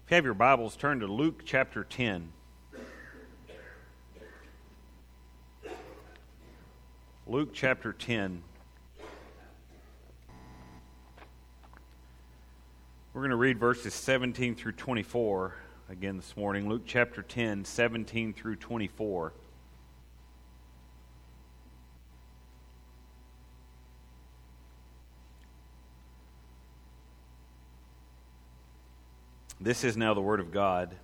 If you have your Bibles, turn to Luke chapter 10. Luke chapter 10. We're going to read verses 17 through 24 again this morning. Luke chapter 10, 17 through 24. This is now the word of God.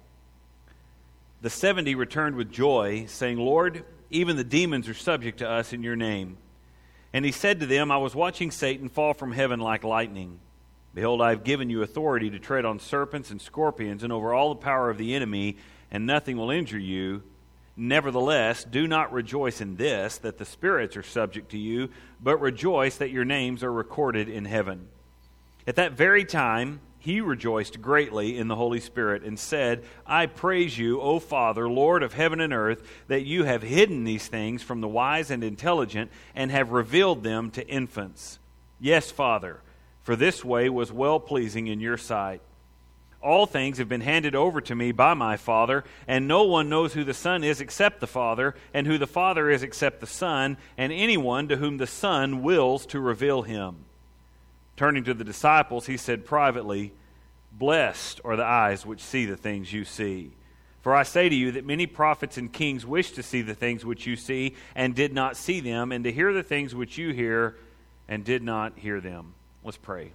The 70 returned with joy, saying, Lord, even the demons are subject to us in your name. And he said to them, I was watching Satan fall from heaven like lightning. Behold, I have given you authority to tread on serpents and scorpions and over all the power of the enemy, and nothing will injure you. Nevertheless, do not rejoice in this, that the spirits are subject to you, but rejoice that your names are recorded in heaven. At that very time, he rejoiced greatly in the Holy Spirit and said, I praise you, O Father, Lord of heaven and earth, that you have hidden these things from the wise and intelligent and have revealed them to infants. Yes, Father, for this way was well-pleasing in your sight. All things have been handed over to me by my Father, and no one knows who the Son is except the Father, and who the Father is except the Son, and anyone to whom the Son wills to reveal him. Turning to the disciples, he said privately, Blessed are the eyes which see the things you see. For I say to you that many prophets and kings wished to see the things which you see and did not see them, and to hear the things which you hear and did not hear them. Let's pray.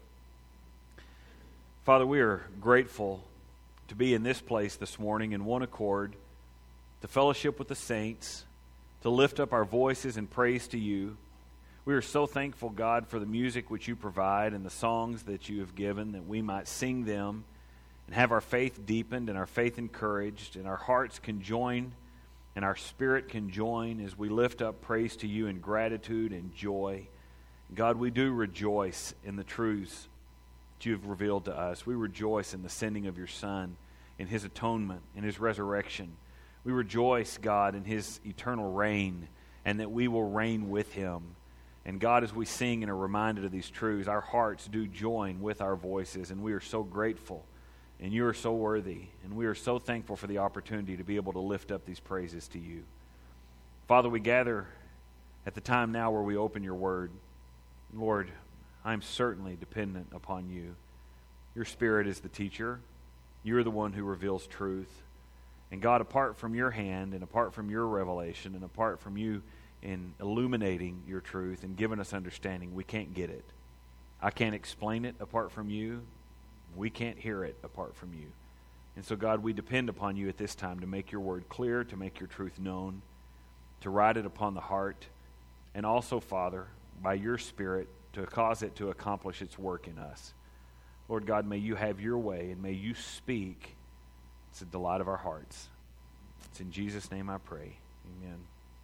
Father, we are grateful to be in this place this morning in one accord, to fellowship with the saints, to lift up our voices in praise to you. We are so thankful, God, for the music which you provide and the songs that you have given, that we might sing them and have our faith deepened and our faith encouraged, and our hearts can join and our spirit can join as we lift up praise to you in gratitude and joy. God, we do rejoice in the truths that you have revealed to us. We rejoice in the sending of your Son, in his atonement, in his resurrection. We rejoice, God, in his eternal reign, and that we will reign with him. And God, as we sing and are reminded of these truths, our hearts do join with our voices, and we are so grateful, and you are so worthy, and we are so thankful for the opportunity to be able to lift up these praises to you. Father, we gather at the time now where we open your word. Lord, I'm certainly dependent upon you. Your Spirit is the teacher. You're the one who reveals truth. And God, apart from your hand, and apart from your revelation, and apart from you in illuminating your truth and giving us understanding, we can't get it. I can't explain it apart from you. We can't hear it apart from you. And so, God, we depend upon you at this time to make your word clear, to make your truth known, to write it upon the heart, and also, Father, by your Spirit, to cause it to accomplish its work in us. Lord God, may you have your way, and may you speak. It's the delight of our hearts. It's in Jesus' name I pray. Amen.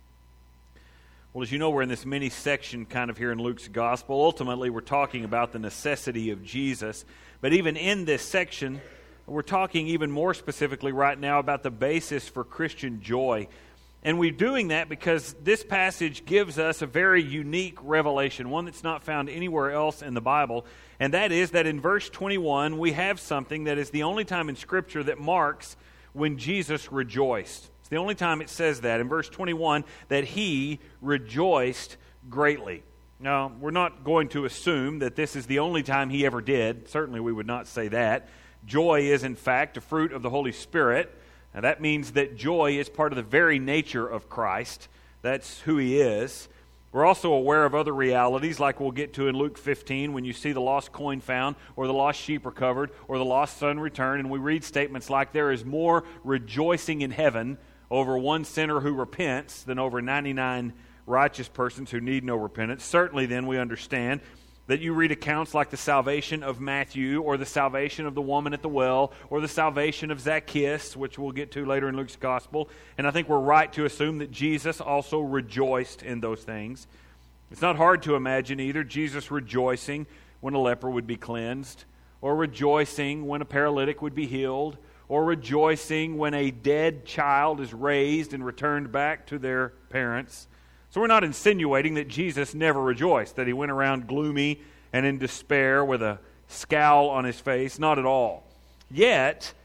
Well, as you know, we're in this mini section kind of here in Luke's Gospel. Ultimately, we're talking about the necessity of Jesus. But even in this section, we're talking even more specifically right now about the basis for Christian joy. And we're doing that because this passage gives us a very unique revelation, one that's not found anywhere else in the Bible. And that is that in verse 21, we have something that is the only time in Scripture that marks when Jesus rejoiced. The only time it says that, in verse 21, that he rejoiced greatly. Now, we're not going to assume that this is the only time he ever did. Certainly we would not say that. Joy is, in fact, a fruit of the Holy Spirit. Now, that means that joy is part of the very nature of Christ. That's who he is. We're also aware of other realities, like we'll get to in Luke 15, when you see the lost coin found, or the lost sheep recovered, or the lost son returned, and we read statements like, there is more rejoicing in heaven over one sinner who repents than over 99 righteous persons who need no repentance. Certainly then we understand that you read accounts like the salvation of Matthew, or the salvation of the woman at the well, or the salvation of Zacchaeus, which we'll get to later in Luke's Gospel. And I think we're right to assume that Jesus also rejoiced in those things. It's not hard to imagine either Jesus rejoicing when a leper would be cleansed, or rejoicing when a paralytic would be healed, or rejoicing when a dead child is raised and returned back to their parents. So we're not insinuating that Jesus never rejoiced, that he went around gloomy and in despair with a scowl on his face. Not at all. Yet,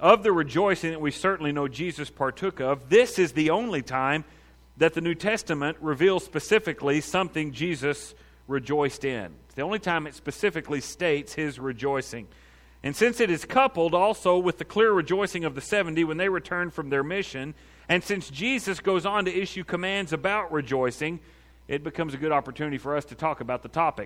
of the rejoicing that we certainly know Jesus partook of, this is the only time that the New Testament reveals specifically something Jesus rejoiced in. It's the only time it specifically states his rejoicing. And since it is coupled also with the clear rejoicing of the 70 when they returned from their mission, and since Jesus goes on to issue commands about rejoicing, it becomes a good opportunity for us to talk about the topic.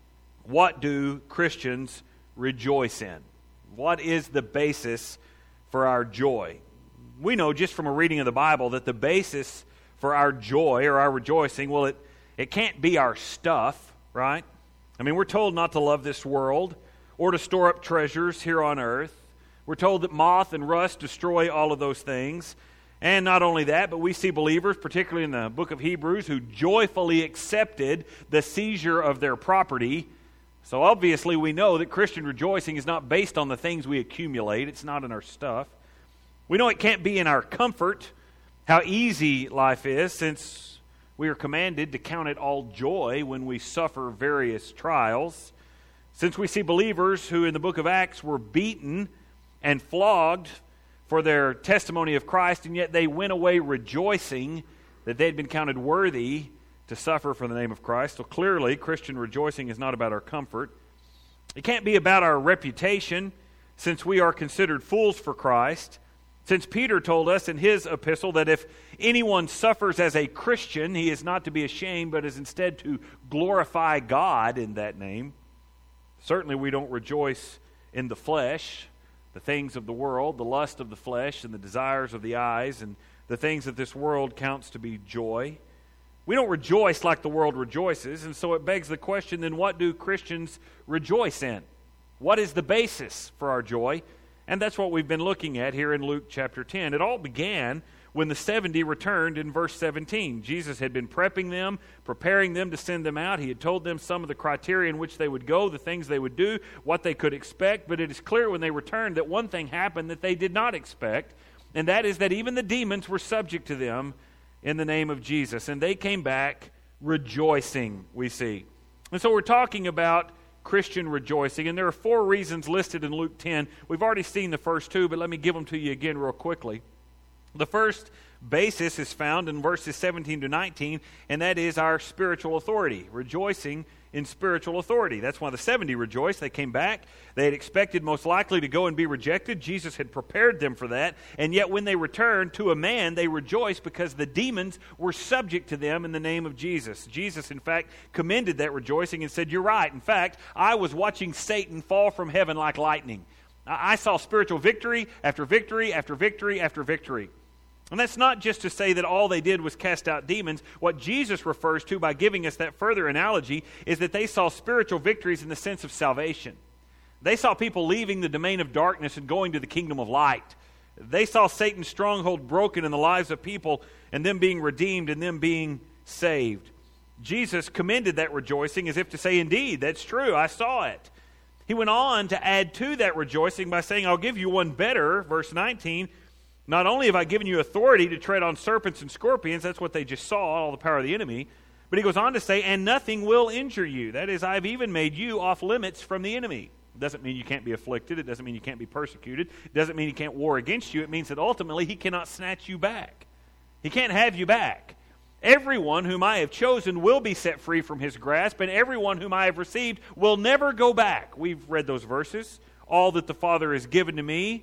What do Christians rejoice in? What is the basis for our joy? We know just from a reading of the Bible that the basis for our joy or our rejoicing, well, it can't be our stuff, right? I mean, we're told not to love this world or to store up treasures here on earth. We're told that moth and rust destroy all of those things. And not only that, but we see believers, particularly in the book of Hebrews, who joyfully accepted the seizure of their property. So obviously we know that Christian rejoicing is not based on the things we accumulate. It's not in our stuff. We know it can't be in our comfort, how easy life is, since we are commanded to count it all joy when we suffer various trials. Since we see believers who in the book of Acts were beaten and flogged for their testimony of Christ, and yet they went away rejoicing that they had been counted worthy to suffer for the name of Christ. So clearly, Christian rejoicing is not about our comfort. It can't be about our reputation, since we are considered fools for Christ. Since Peter told us in his epistle that if anyone suffers as a Christian, he is not to be ashamed, but is instead to glorify God in that name. Certainly we don't rejoice in the flesh, the things of the world, the lust of the flesh and the desires of the eyes, and the things that this world counts to be joy. We don't rejoice like the world rejoices, and so it begs the question, then what do Christians rejoice in? What is the basis for our joy? And that's what we've been looking at here in Luke chapter 10. It all began when the 70 returned in verse 17. Jesus had been prepping them, preparing them to send them out. He had told them some of the criteria in which they would go, the things they would do, what they could expect. But it is clear when they returned that one thing happened that they did not expect, and that is that even the demons were subject to them in the name of Jesus. And they came back rejoicing, we see. And so we're talking about Christian rejoicing, and there are 4 reasons listed in Luke 10. We've already seen the first 2, but let me give them to you again real quickly. The first basis is found in verses 17 to 19, and that is our spiritual authority, rejoicing in spiritual authority. That's why the 70 rejoiced. They came back. They had expected most likely to go and be rejected. Jesus had prepared them for that, and yet when they returned to a man, they rejoiced because the demons were subject to them in the name of Jesus. Jesus, in fact, commended that rejoicing and said, "You're right. In fact, I was watching Satan fall from heaven like lightning. I saw spiritual victory after victory after victory after victory." And that's not just to say that all they did was cast out demons. What Jesus refers to by giving us that further analogy is that they saw spiritual victories in the sense of salvation. They saw people leaving the domain of darkness and going to the kingdom of light. They saw Satan's stronghold broken in the lives of people and them being redeemed and them being saved. Jesus commended that rejoicing as if to say, indeed, that's true, I saw it. He went on to add to that rejoicing by saying, I'll give you one better, verse 19, not only have I given you authority to tread on serpents and scorpions, that's what they just saw, all the power of the enemy, but he goes on to say, and nothing will injure you. That is, I've even made you off limits from the enemy. It doesn't mean you can't be afflicted. It doesn't mean you can't be persecuted. It doesn't mean he can't war against you. It means that ultimately he cannot snatch you back. He can't have you back. Everyone whom I have chosen will be set free from his grasp, and everyone whom I have received will never go back. We've read those verses. All that the Father has given to me,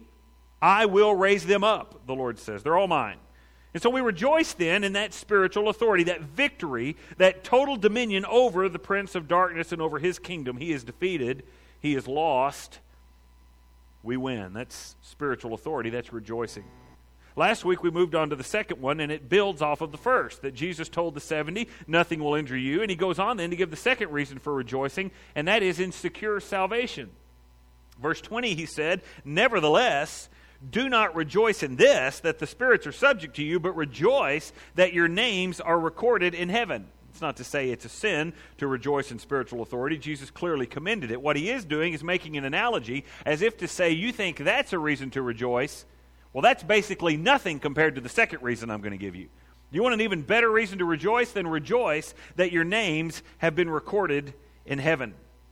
I will raise them up, the Lord says. They're all mine. And so we rejoice then in that spiritual authority, that victory, that total dominion over the prince of darkness and over his kingdom. He is defeated. He is lost. We win. That's spiritual authority. That's rejoicing. Last week we moved on to the second one, and it builds off of the first, that Jesus told the 70, nothing will injure you. And he goes on then to give the second reason for rejoicing, and that is in secure salvation. Verse 20 he said, nevertheless, do not rejoice in this, that the spirits are subject to you, but rejoice that your names are recorded in heaven. It's not to say it's a sin to rejoice in spiritual authority. Jesus clearly commended it. What he is doing is making an analogy as if to say, you think that's a reason to rejoice. Well, that's basically nothing compared to the second reason I'm going to give you. You want an even better reason to rejoice? Then rejoice that your names have been recorded in heaven.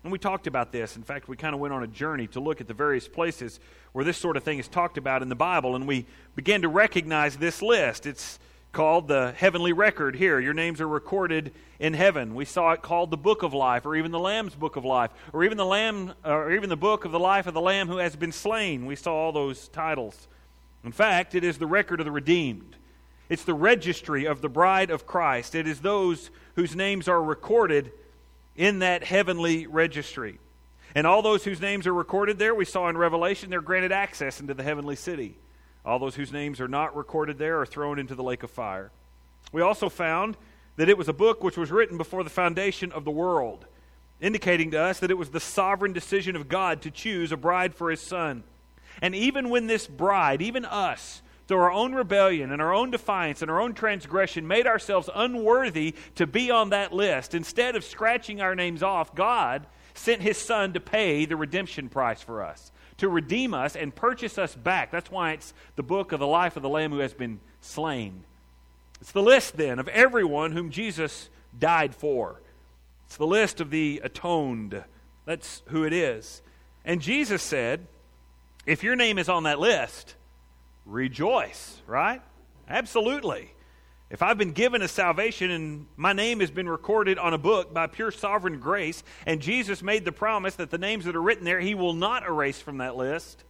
And we talked about this. In fact, we kind of went on a journey to look at the various places where this sort of thing is talked about in the Bible, and we began to recognize this list. It's called the heavenly record here. Your names are recorded in heaven. We saw it called the Book of Life, or even the Lamb's Book of Life, or even the Book of the Life of the Lamb who has been slain. We saw all those titles. In fact, it is the record of the redeemed. It's the registry of the bride of Christ. It is those whose names are recorded in that heavenly registry. And all those whose names are recorded there, we saw in Revelation, they're granted access into the heavenly city. All those whose names are not recorded there are thrown into the lake of fire. We also found that it was a book which was written before the foundation of the world, indicating to us that it was the sovereign decision of God to choose a bride for His Son. And even when this bride, even us, through our own rebellion and our own defiance and our own transgression, made ourselves unworthy to be on that list, instead of scratching our names off, God sent His Son to pay the redemption price for us, to redeem us and purchase us back. That's why it's the book of the life of the Lamb who has been slain. It's the list, then, of everyone whom Jesus died for. It's the list of the atoned. That's who it is. And Jesus said, if your name is on that list, rejoice, right? Absolutely. If I've been given a salvation and my name has been recorded on a book by pure sovereign grace, and Jesus made the promise that the names that are written there He will not erase from that list,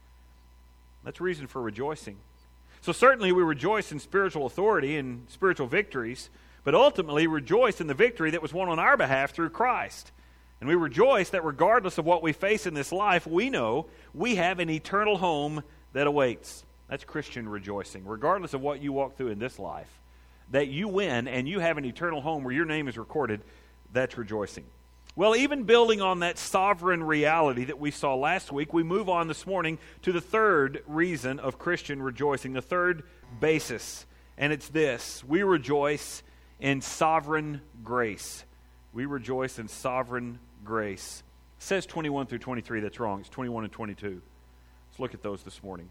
that's reason for rejoicing. So certainly we rejoice in spiritual authority and spiritual victories, but ultimately rejoice in the victory that was won on our behalf through Christ. And we rejoice that regardless of what we face in this life, we know we have an eternal home that awaits. That's Christian rejoicing. Regardless of what you walk through in this life, that you win and you have an eternal home where your name is recorded, that's rejoicing. Well, even building on that sovereign reality that we saw last week, we move on this morning to the third reason of Christian rejoicing, the third basis, and it's this: we rejoice in sovereign grace. We rejoice in sovereign grace. It says 21 through 23, that's wrong. It's 21 and 22. Let's look at those this morning.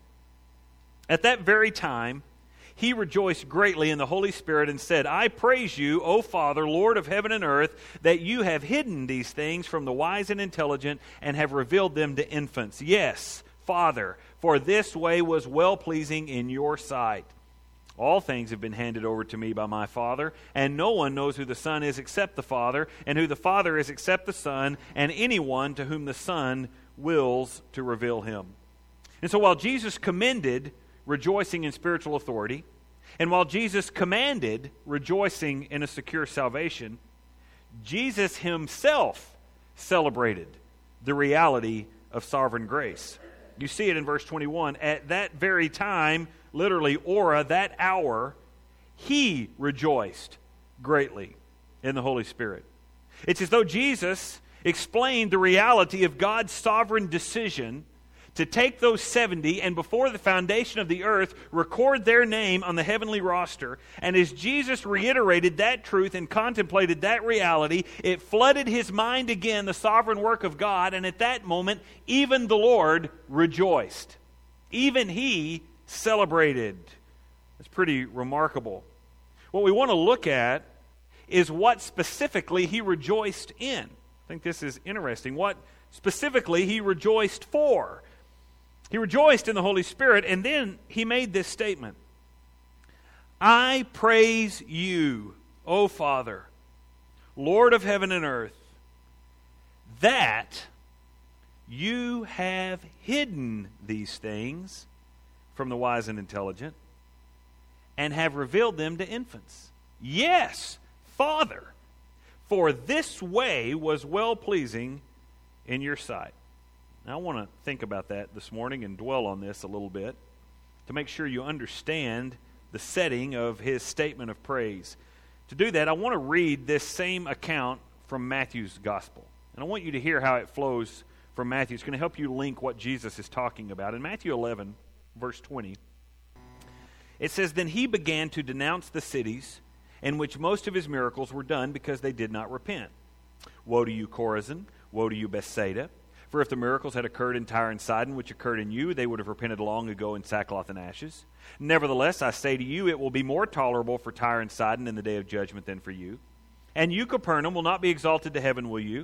At that very time, He rejoiced greatly in the Holy Spirit and said, I praise you, O Father, Lord of heaven and earth, that you have hidden these things from the wise and intelligent and have revealed them to infants. Yes, Father, for this way was well-pleasing in your sight. All things have been handed over to me by my Father, and no one knows who the Son is except the Father, and who the Father is except the Son, and anyone to whom the Son wills to reveal Him. And so while Jesus commended rejoicing in spiritual authority, and while Jesus commanded rejoicing in a secure salvation, Jesus Himself celebrated the reality of sovereign grace. You see it in verse 21. At that very time, literally, ora, that hour, He rejoiced greatly in the Holy Spirit. It's as though Jesus explained the reality of God's sovereign decision to take those 70 and before the foundation of the earth record their name on the heavenly roster. And as Jesus reiterated that truth and contemplated that reality, it flooded His mind again, the sovereign work of God, and at that moment, even the Lord rejoiced. Even He celebrated. That's pretty remarkable. What we want to look at is what specifically He rejoiced in. I think this is interesting. What specifically He rejoiced for. He rejoiced in the Holy Spirit, and then He made this statement. I praise you, O Father, Lord of heaven and earth, that you have hidden these things from the wise and intelligent and have revealed them to infants. Yes, Father, for this way was well-pleasing in your sight. Now, I want to think about that this morning and dwell on this a little bit to make sure you understand the setting of His statement of praise. To do that, I want to read this same account from Matthew's Gospel. And I want you to hear how it flows from Matthew. It's going to help you link what Jesus is talking about. In Matthew 11, verse 20, it says, Then He began to denounce the cities in which most of His miracles were done because they did not repent. Woe to you, Chorazin! Woe to you, Bethsaida! For if the miracles had occurred in Tyre and Sidon, which occurred in you, they would have repented long ago in sackcloth and ashes. Nevertheless, I say to you, it will be more tolerable for Tyre and Sidon in the day of judgment than for you. And you, Capernaum, will not be exalted to heaven, will you?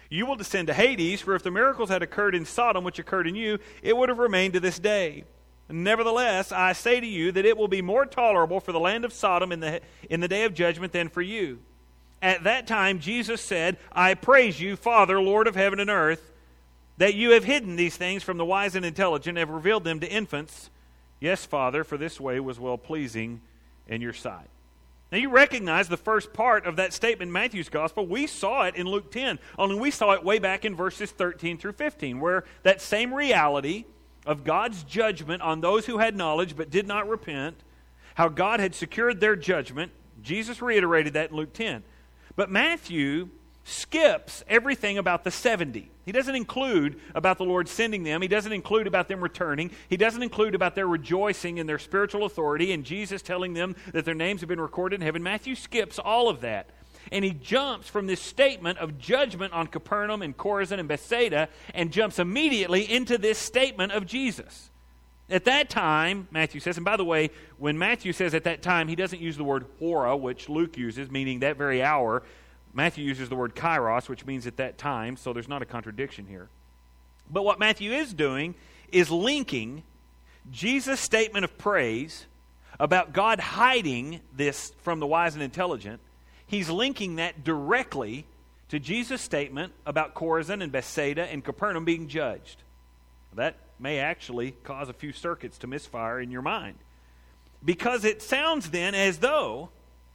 You will descend to Hades, for if the miracles had occurred in Sodom which occurred in you, it would have remained to this day. Nevertheless, I say to you that it will be more tolerable for the land of Sodom in the day of judgment than for you. At that time Jesus said, I praise you, Father, Lord of heaven and earth, that you have hidden these things from the wise and intelligent and have revealed them to infants. Yes, Father, for this way was well-pleasing in your sight. Now you recognize the first part of that statement in Matthew's Gospel. We saw it in Luke 10, only we saw it way back in verses 13 through 15, where that same reality of God's judgment on those who had knowledge but did not repent, how God had secured their judgment, Jesus reiterated that in Luke 10. But Matthew skips everything about the 70. He doesn't include about the Lord sending them. He doesn't include about them returning. He doesn't include about their rejoicing in their spiritual authority and Jesus telling them that their names have been recorded in heaven. Matthew skips all of that. And he jumps from this statement of judgment on Capernaum and Chorazin and Bethsaida and jumps immediately into this statement of Jesus. At that time, Matthew says, and by the way, when Matthew says at that time, he doesn't use the word hora, which Luke uses, meaning that very hour. Matthew uses the word kairos, which means at that time, so there's not a contradiction here. But what Matthew is doing is linking Jesus' statement of praise about God hiding this from the wise and intelligent. He's linking that directly to Jesus' statement about Chorazin and Bethsaida and Capernaum being judged. That may actually cause a few circuits to misfire in your mind. Because it sounds then as though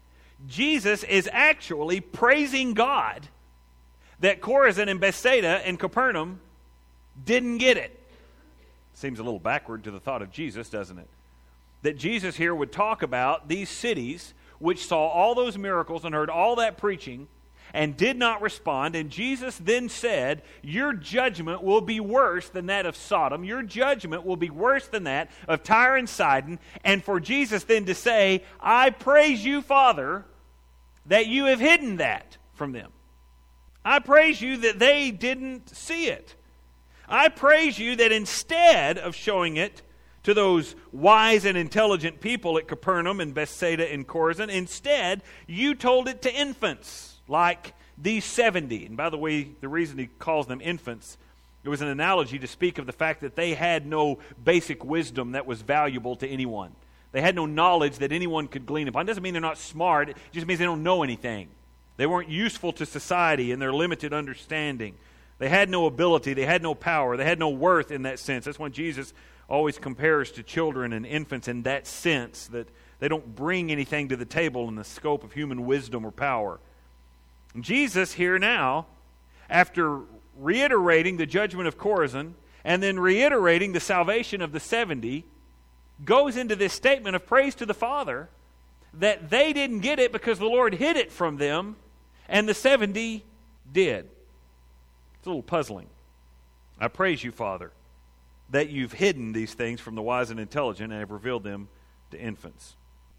Jesus is actually praising God that Chorazin and Bethsaida and Capernaum didn't get it. Seems a little backward to the thought of Jesus, doesn't it? That Jesus here would talk about these cities which saw all those miracles and heard all that preaching and did not respond. And Jesus then said, your judgment will be worse than that of Sodom. Your judgment will be worse than that of Tyre and Sidon. And for Jesus then to say, I praise you, Father, that you have hidden that from them. I praise you that they didn't see it. I praise you that instead of showing it to those wise and intelligent people at Capernaum and Bethsaida and Chorazin, instead you told it to infants like these 70. And by the way, the reason he calls them infants, it was an analogy to speak of the fact that they had no basic wisdom that was valuable to anyone. They had no knowledge that anyone could glean upon. It doesn't mean they're not smart. It just means they don't know anything. They weren't useful to society in their limited understanding. They had no ability. They had no power. They had no worth in that sense. That's why Jesus always compares to children and infants in that sense, that they don't bring anything to the table in the scope of human wisdom or power. And Jesus here now, after reiterating the judgment of Chorazin and then reiterating the salvation of the 70, goes into this statement of praise to the Father that they didn't get it because the Lord hid it from them and the 70 did. It's a little puzzling. I praise you, Father, that you've hidden these things from the wise and intelligent and have revealed them to infants.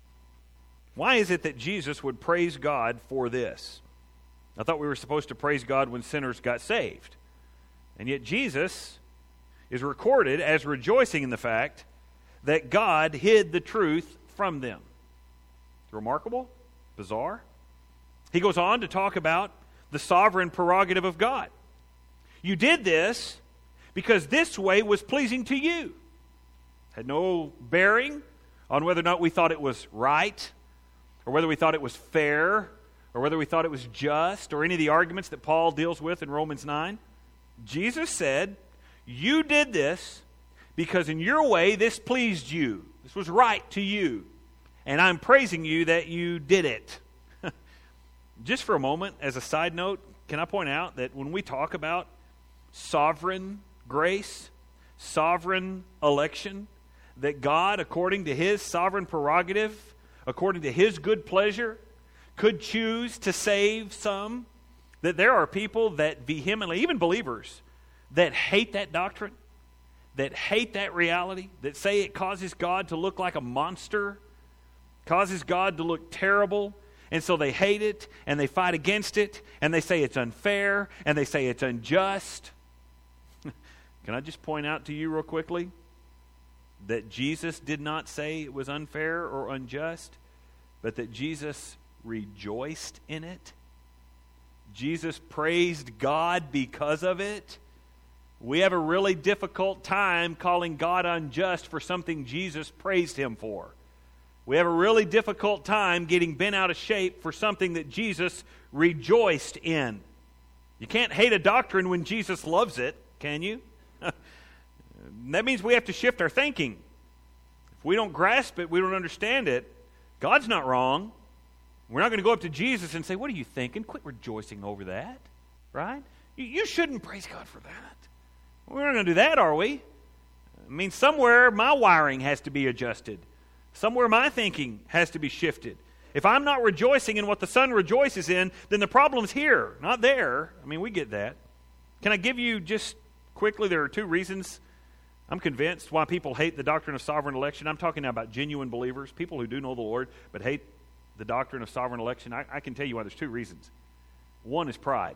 Why is it that Jesus would praise God for this? I thought we were supposed to praise God when sinners got saved. And yet Jesus is recorded as rejoicing in the fact that God hid the truth from them. Remarkable? Bizarre? He goes on to talk about the sovereign prerogative of God. You did this because this way was pleasing to you. Had no bearing on whether or not we thought it was right, or whether we thought it was fair, or whether we thought it was just, or any of the arguments that Paul deals with in Romans 9. Jesus said, you did this because in your way this pleased you. This was right to you. And I'm praising you that you did it. Just for a moment, as a side note, can I point out that when we talk about sovereign grace, sovereign election, that God, according to His sovereign prerogative, according to His good pleasure, could choose to save some, that there are people that vehemently, even believers, that hate that doctrine, that hate that reality, that say it causes God to look like a monster, causes God to look terrible, and so they hate it, and they fight against it, and they say it's unfair, and they say it's unjust. Can I just point out to you real quickly that Jesus did not say it was unfair or unjust, but that Jesus rejoiced in it? Jesus praised God because of it. We have a really difficult time calling God unjust for something Jesus praised Him for. We have a really difficult time getting bent out of shape for something that Jesus rejoiced in. You can't hate a doctrine when Jesus loves it, can you? That means we have to shift our thinking. If we don't grasp it, we don't understand it, God's not wrong. We're not going to go up to Jesus and say, "What are you thinking? Quit rejoicing over that." Right? You shouldn't praise God for that. We're not going to do that, are we? I mean, somewhere my wiring has to be adjusted. Somewhere my thinking has to be shifted. If I'm not rejoicing in what the Son rejoices in, then the problem's here, not there. I mean, we get that. Can I give you just quickly, there are two reasons I'm convinced why people hate the doctrine of sovereign election. I'm talking now about genuine believers, people who do know the Lord, but hate the doctrine of sovereign election. I can tell you why. There's two reasons. One is pride.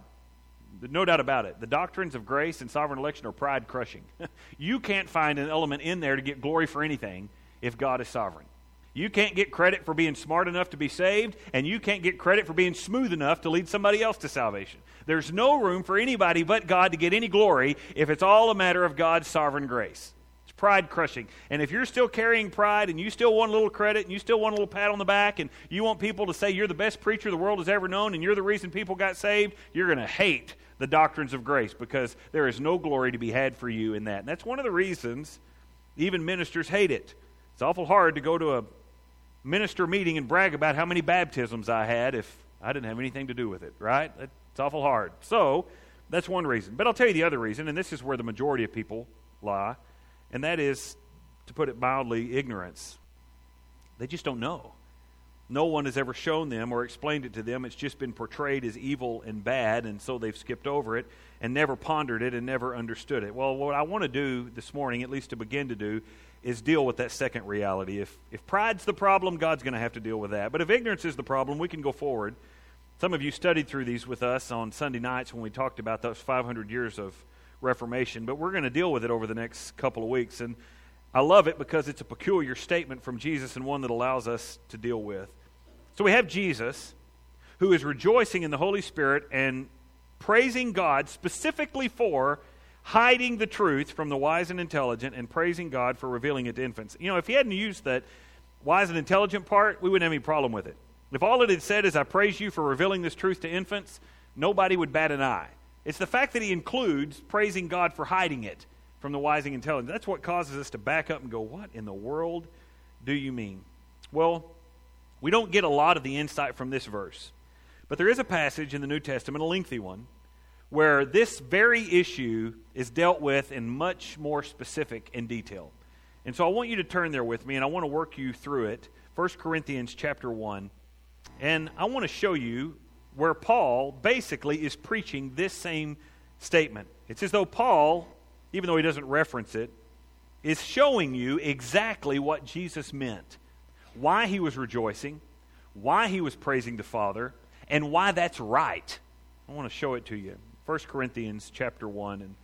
No doubt about it. The doctrines of grace and sovereign election are pride-crushing. You can't find an element in there to get glory for anything if God is sovereign. You can't get credit for being smart enough to be saved, and you can't get credit for being smooth enough to lead somebody else to salvation. There's no room for anybody but God to get any glory if it's all a matter of God's sovereign grace. It's pride-crushing. And if you're still carrying pride and you still want a little credit and you still want a little pat on the back and you want people to say you're the best preacher the world has ever known and you're the reason people got saved, you're going to hate the doctrines of grace because there is no glory to be had for you in that. And that's one of the reasons even ministers hate it. It's awful hard to go to a minister meeting and brag about how many baptisms I had if I didn't have anything to do with it, right? It's awful hard. So, that's one reason. But I'll tell you the other reason, and this is where the majority of people lie, and that is, to put it mildly, ignorance. They just don't know. No one has ever shown them or explained it to them. It's just been portrayed as evil and bad, and so they've skipped over it and never pondered it and never understood it. Well, what I want to do this morning, at least to begin to do, is deal with that second reality. If pride's the problem, God's going to have to deal with that. But if ignorance is the problem, we can go forward. Some of you studied through these with us on Sunday nights when we talked about those 500 years of Reformation, but we're going to deal with it over the next couple of weeks. And I love it because it's a peculiar statement from Jesus and one that allows us to deal with. So we have Jesus, who is rejoicing in the Holy Spirit and praising God specifically for hiding the truth from the wise and intelligent and praising God for revealing it to infants. You know, if he hadn't used that wise and intelligent part, we wouldn't have any problem with it. If all it had said is, "I praise you for revealing this truth to infants," nobody would bat an eye. It's the fact that he includes praising God for hiding it from the wise and intelligent. That's what causes us to back up and go, "What in the world do you mean?" Well, we don't get a lot of the insight from this verse. But there is a passage in the New Testament, a lengthy one, where this very issue is dealt with in much more specific and detail. And so I want you to turn there with me, and I want to work you through it. 1 Corinthians chapter 1. And I want to show you where Paul basically is preaching this same statement. It's as though Paul, even though he doesn't reference it, is showing you exactly what Jesus meant. Why he was rejoicing, why he was praising the Father, and why that's right. I want to show it to you. 1 Corinthians chapter 1, and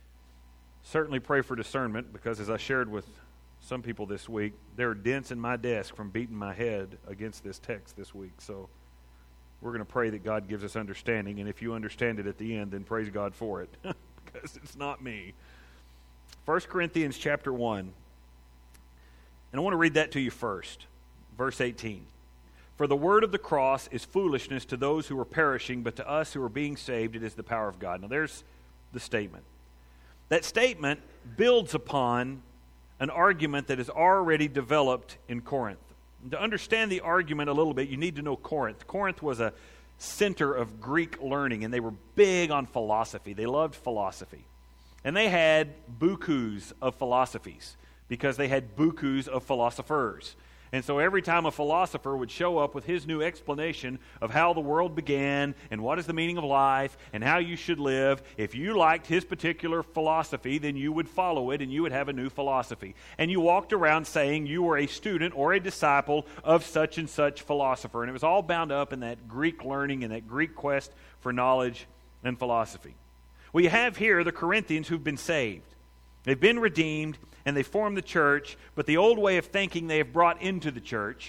certainly pray for discernment, because as I shared with some people this week, there are dents in my desk from beating my head against this text this week. So we're going to pray that God gives us understanding, and if you understand it at the end, then praise God for it, because it's not me. 1 Corinthians chapter 1, and I want to read that to you first. Verse 18. "For the word of the cross is foolishness to those who are perishing, but to us who are being saved, it is the power of God." Now there's the statement. That statement builds upon an argument that is already developed in Corinth. And to understand the argument a little bit, you need to know Corinth. Corinth was a center of Greek learning, and they were big on philosophy. They loved philosophy. And they had bukus of philosophies, because they had bukus of philosophers. And so every time a philosopher would show up with his new explanation of how the world began and what is the meaning of life and how you should live, if you liked his particular philosophy, then you would follow it and you would have a new philosophy. And you walked around saying you were a student or a disciple of such and such philosopher. And it was all bound up in that Greek learning and that Greek quest for knowledge and philosophy. Well, you have here the Corinthians who've been saved. They've been redeemed, and they formed the church, but the old way of thinking they have brought into the church.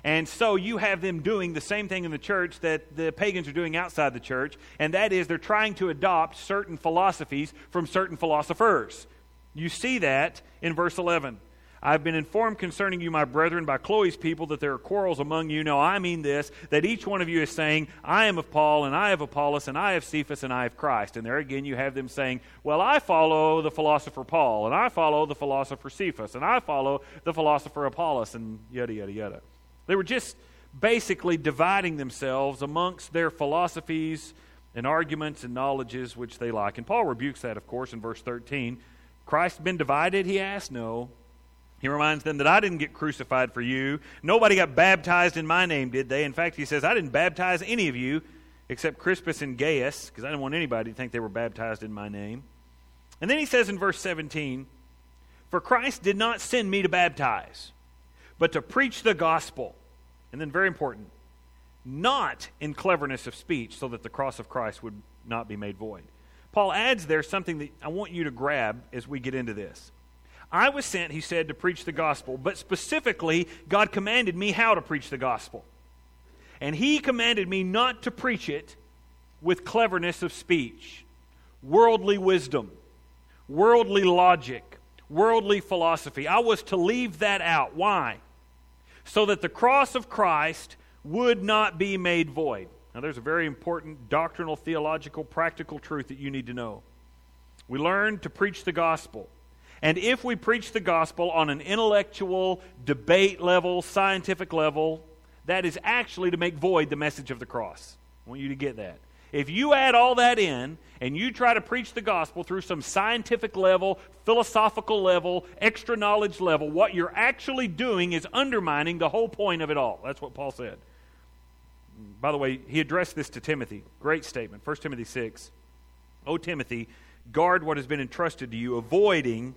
And so you have them doing the same thing in the church that the pagans are doing outside the church, and that is they're trying to adopt certain philosophies from certain philosophers. You see that in verse 11. I've been informed concerning you, my brethren, by Chloe's people, that there are quarrels among you. No, I mean this, that each one of you is saying, I am of Paul, and I have Apollos, and I have Cephas, and I have Christ. And there again you have them saying, well, I follow the philosopher Paul, and I follow the philosopher Cephas, and I follow the philosopher Apollos, and yada, yada, yada. They were just basically dividing themselves amongst their philosophies and arguments and knowledges which they like. And Paul rebukes that, of course, in verse 13. Christ been divided, he asked? No. He reminds them that I didn't get crucified for you. Nobody got baptized in my name, did they? In fact, he says, I didn't baptize any of you except Crispus and Gaius, because I didn't want anybody to think they were baptized in my name. And then he says in verse 17, for Christ did not send me to baptize, but to preach the gospel. And then very important, not in cleverness of speech, so that the cross of Christ would not be made void. Paul adds there something that I want you to grab as we get into this. I was sent, he said, to preach the gospel, but specifically, God commanded me how to preach the gospel. And he commanded me not to preach it with cleverness of speech, worldly wisdom, worldly logic, worldly philosophy. I was to leave that out. Why? So that the cross of Christ would not be made void. Now, there's a very important doctrinal, theological, practical truth that you need to know. We learn to preach the gospel. And if we preach the gospel on an intellectual, debate level, scientific level, that is actually to make void the message of the cross. I want you to get that. If you add all that in, and you try to preach the gospel through some scientific level, philosophical level, extra knowledge level, what you're actually doing is undermining the whole point of it all. That's what Paul said. By the way, he addressed this to Timothy. Great statement. 1 Timothy 6. O Timothy, guard what has been entrusted to you, avoiding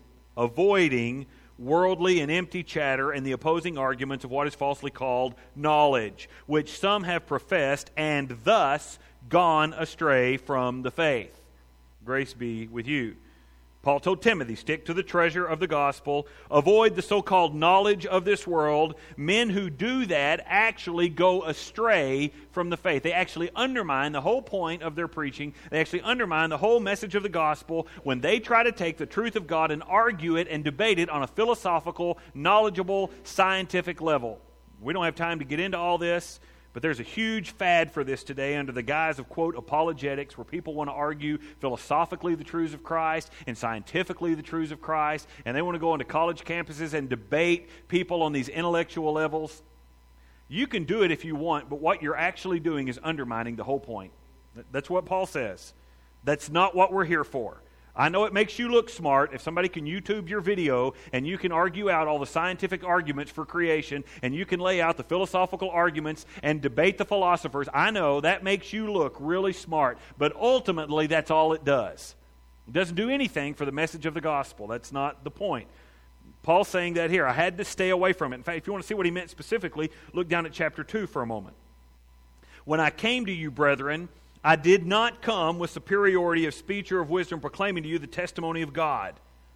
worldly and empty chatter and the opposing arguments of what is falsely called knowledge, which some have professed and thus gone astray from the faith. Grace be with you. Paul told Timothy, stick to the treasure of the gospel. Avoid the so-called knowledge of this world. Men who do that actually go astray from the faith. They actually undermine the whole point of their preaching. They actually undermine the whole message of the gospel when they try to take the truth of God and argue it and debate it on a philosophical, knowledgeable, scientific level. We don't have time to get into all this. But there's a huge fad for this today under the guise of, quote, apologetics, where people want to argue philosophically the truths of Christ and scientifically the truths of Christ, and they want to go into college campuses and debate people on these intellectual levels. You can do it if you want, but what you're actually doing is undermining the whole point. That's what Paul says. That's not what we're here for. I know it makes you look smart if somebody can YouTube your video and you can argue out all the scientific arguments for creation and you can lay out the philosophical arguments and debate the philosophers. I know that makes you look really smart, but ultimately that's all it does. It doesn't do anything for the message of the gospel. That's not the point. Paul's saying that here. I had to stay away from it. In fact, if you want to see what he meant specifically, look down at chapter 2 for a moment. When I came to you, brethren, I did not come with superiority of speech or of wisdom, proclaiming to you the testimony of God.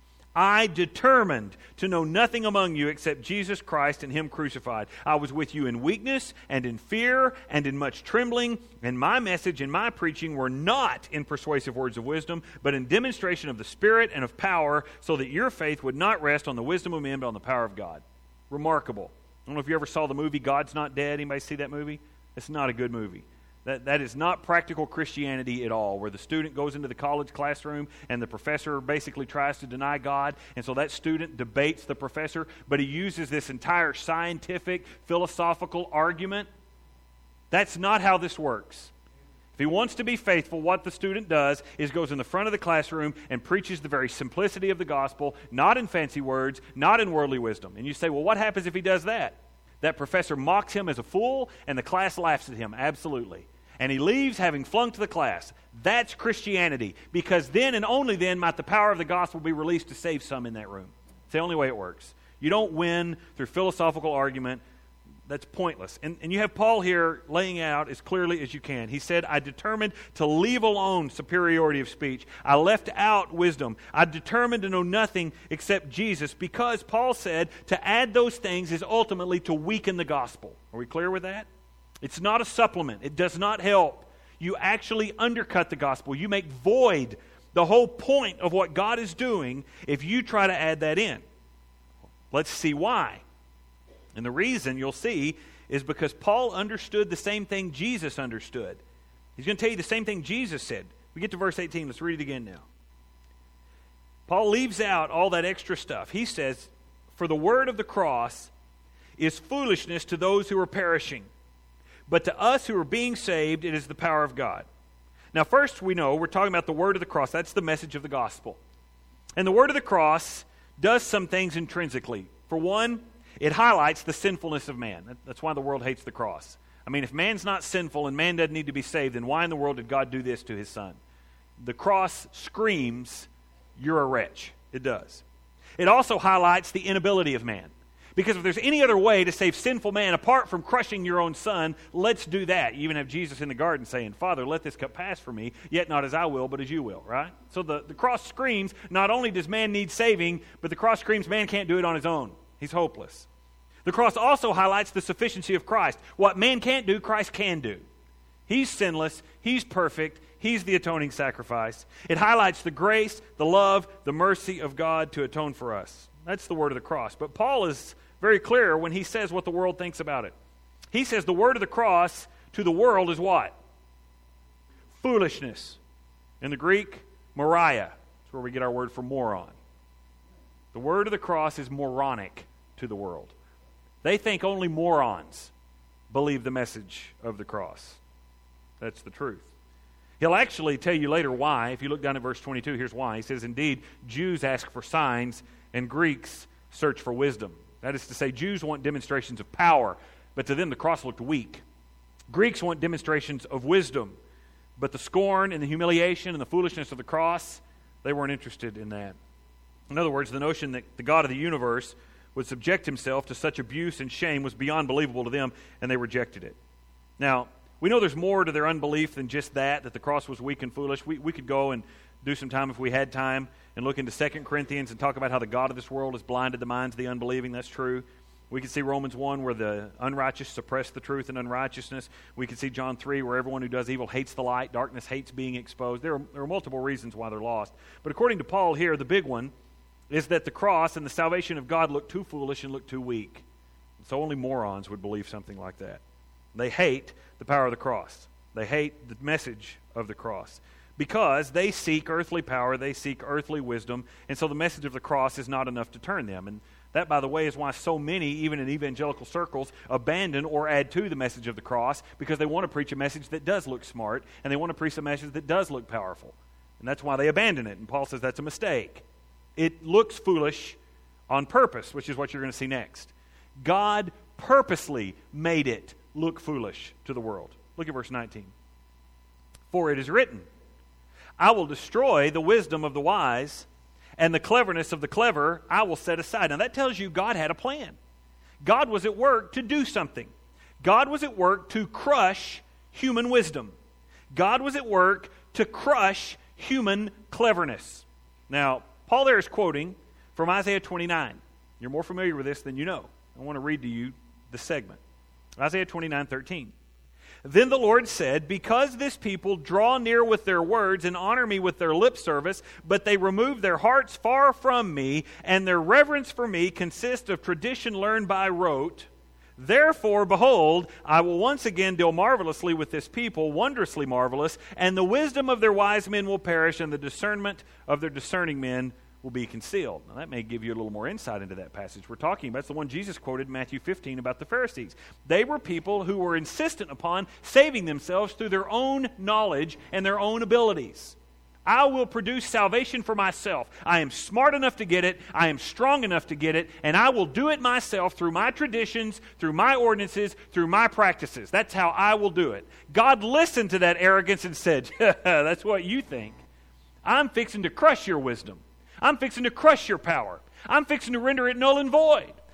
I determined to know nothing among you except Jesus Christ and Him crucified. I was with you in weakness and in fear and in much trembling, and my message and my preaching were not in persuasive words of wisdom, but in demonstration of the Spirit and of power, so that your faith would not rest on the wisdom of men, but on the power of God. Remarkable. I don't know if you ever saw the movie God's Not Dead. Anybody see that movie? It's not a good movie. That is not practical Christianity at all, where the student goes into the college classroom and the professor basically tries to deny God, and so that student debates the professor, but he uses this entire scientific, philosophical argument. That's not how this works. If he wants to be faithful, what the student does is goes in the front of the classroom and preaches the very simplicity of the gospel, not in fancy words, not in worldly wisdom. And you say, well, what happens if he does that? That professor mocks him as a fool, and the class laughs at him, absolutely. And he leaves having flunked the class. That's Christianity, because then and only then might the power of the gospel be released to save some in that room. It's the only way it works. You don't win through philosophical argument. that's pointless. And you have Paul here laying out as clearly as you can. He said, I determined to leave alone superiority of speech. I left out wisdom. I determined to know nothing except Jesus, because Paul said to add those things is ultimately to weaken the gospel. Are we clear with that? It's not a supplement. It does not help. You actually undercut the gospel. You make void the whole point of what God is doing if you try to add that in. Let's see why. And the reason, you'll see, is because Paul understood the same thing Jesus understood. He's going to tell you the same thing Jesus said. We get to verse 18. Let's read it again now. Paul leaves out all that extra stuff. He says, for the word of the cross is foolishness to those who are perishing, but to us who are being saved, it is the power of God. Now, first we know we're talking about the word of the cross. That's the message of the gospel. And the word of the cross does some things intrinsically. For one, it highlights the sinfulness of man. That's why the world hates the cross. I mean, if man's not sinful and man doesn't need to be saved, then why in the world did God do this to his son? The cross screams, you're a wretch. It does. It also highlights the inability of man. Because if there's any other way to save sinful man apart from crushing your own son, let's do that. You even have Jesus in the garden saying, Father, let this cup pass from me, yet not as I will, but as you will, right? So the cross screams, not only does man need saving, but the cross screams man can't do it on his own. He's hopeless. The cross also highlights the sufficiency of Christ. What man can't do, Christ can do. He's sinless. He's perfect. He's the atoning sacrifice. It highlights the grace, the love, the mercy of God to atone for us. That's the word of the cross. But Paul is very clear when he says what the world thinks about it. He says the word of the cross to the world is what? Foolishness. In the Greek, moria. That's where we get our word for moron. The word of the cross is moronic to the world. They think only morons believe the message of the cross. That's the truth. He'll actually tell you later why. If you look down at verse 22, here's why. He says, indeed, Jews ask for signs and Greeks search for wisdom. That is to say, Jews want demonstrations of power, but to them the cross looked weak. Greeks want demonstrations of wisdom, but the scorn and the humiliation and the foolishness of the cross, they weren't interested in that. In other words, the notion that the God of the universe would subject himself to such abuse and shame was beyond believable to them, and they rejected it. Now, we know there's more to their unbelief than just that the cross was weak and foolish. We could go and do some time if we had time and look into 2 Corinthians and talk about how the God of this world has blinded the minds of the unbelieving. That's true. We could see Romans 1 where the unrighteous suppress the truth in unrighteousness. We could see John 3 where everyone who does evil hates the light. Darkness hates being exposed. There are multiple reasons why they're lost. But according to Paul here, the big one is that the cross and the salvation of God look too foolish and look too weak. So only morons would believe something like that. They hate the power of the cross. They hate the message of the cross. Because they seek earthly power, they seek earthly wisdom, and so the message of the cross is not enough to turn them. And that, by the way, is why so many, even in evangelical circles, abandon or add to the message of the cross, because they want to preach a message that does look smart, and they want to preach a message that does look powerful. And that's why they abandon it. And Paul says that's a mistake. It looks foolish on purpose, which is what you're going to see next. God purposely made it look foolish to the world. Look at verse 19. For it is written, I will destroy the wisdom of the wise, and the cleverness of the clever I will set aside. Now that tells you God had a plan. God was at work to do something. God was at work to crush human wisdom. God was at work to crush human cleverness. Now, Paul there is quoting from Isaiah 29. You're more familiar with this than you know. I want to read to you the segment. Isaiah 29:13. Then the Lord said, because this people draw near with their words and honor me with their lip service, but they remove their hearts far from me, and their reverence for me consists of tradition learned by rote, therefore, behold, I will once again deal marvelously with this people, wondrously marvelous, and the wisdom of their wise men will perish, and the discernment of their discerning men will be concealed. Now that may give you a little more insight into that passage we're talking about. It's the one Jesus quoted in Matthew 15 about the Pharisees. They were people who were insistent upon saving themselves through their own knowledge and their own abilities. I will produce salvation for myself. I am smart enough to get it. I am strong enough to get it. And I will do it myself through my traditions, through my ordinances, through my practices. That's how I will do it. God listened to that arrogance and said, that's what you think. I'm fixing to crush your wisdom. I'm fixing to crush your power. I'm fixing to render it null and void.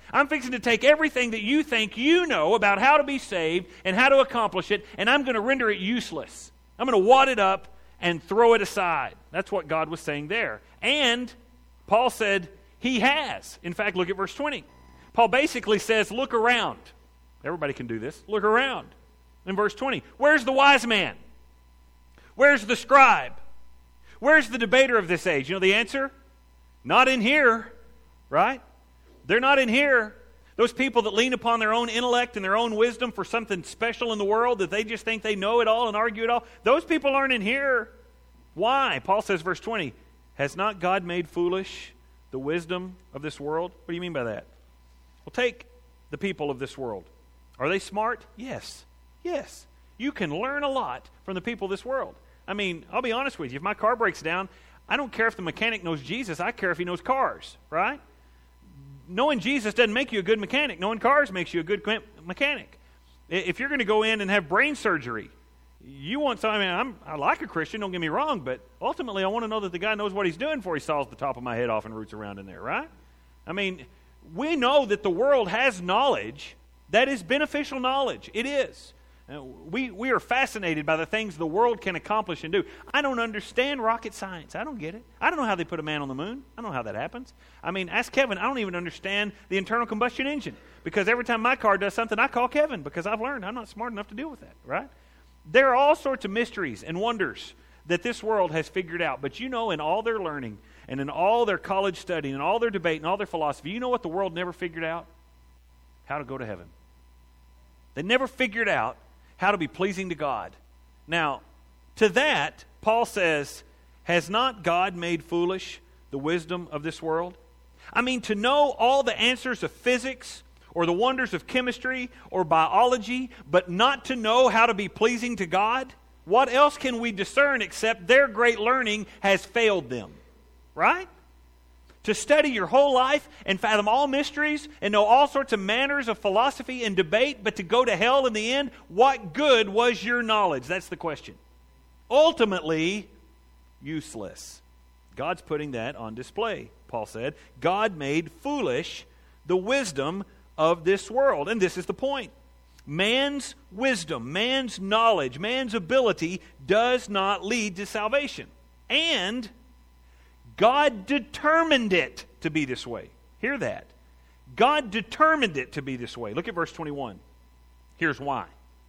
I'm fixing to take everything that you think you know about how to be saved and how to accomplish it, and I'm going to render it useless. I'm going to wad it up and throw it aside. That's what God was saying there. And Paul said he has. In fact, look at verse 20. Paul basically says, look around. Everybody can do this. Look around. In verse 20, where's the wise man? Where's the scribe? Where's the debater of this age? You know the answer? Not in here, right? They're not in here. Those people that lean upon their own intellect and their own wisdom for something special in the world, that they just think they know it all and argue it all, those people aren't in here. Why? Paul says, verse 20, has not God made foolish the wisdom of this world? What do you mean by that? Well, take the people of this world. Are they smart? Yes. Yes. You can learn a lot from the people of this world. I mean, I'll be honest with you. If my car breaks down, I don't care if the mechanic knows Jesus. I care if he knows cars, right? Knowing Jesus doesn't make you a good mechanic. Knowing cars makes you a good mechanic. If you're going to go in and have brain surgery, you want something. I mean, I like a Christian, don't get me wrong, but ultimately I want to know that the guy knows what he's doing before he saws the top of my head off and roots around in there, right? I mean, we know that the world has knowledge that is beneficial knowledge. It is. We are fascinated by the things the world can accomplish and do. I don't understand rocket science. I don't get it. I don't know how they put a man on the moon. I don't know how that happens. I mean, ask Kevin. I don't even understand the internal combustion engine, because every time my car does something, I call Kevin, because I've learned I'm not smart enough to deal with that, right? There are all sorts of mysteries and wonders that this world has figured out. But you know, in all their learning and in all their college study and all their debate and all their philosophy, you know what the world never figured out? How to go to heaven. They never figured out how to be pleasing to God. Now, to that, Paul says, has not God made foolish the wisdom of this world? I mean, to know all the answers of physics or the wonders of chemistry or biology, but not to know how to be pleasing to God? What else can we discern except their great learning has failed them? Right? To study your whole life and fathom all mysteries and know all sorts of manners of philosophy and debate, but to go to hell in the end, what good was your knowledge? That's the question. Ultimately, useless. God's putting that on display, Paul said. God made foolish the wisdom of this world. And this is the point. Man's wisdom, man's knowledge, man's ability does not lead to salvation. And God determined it to be this way. Hear that. God determined it to be this way. Look at verse 21. Here's why.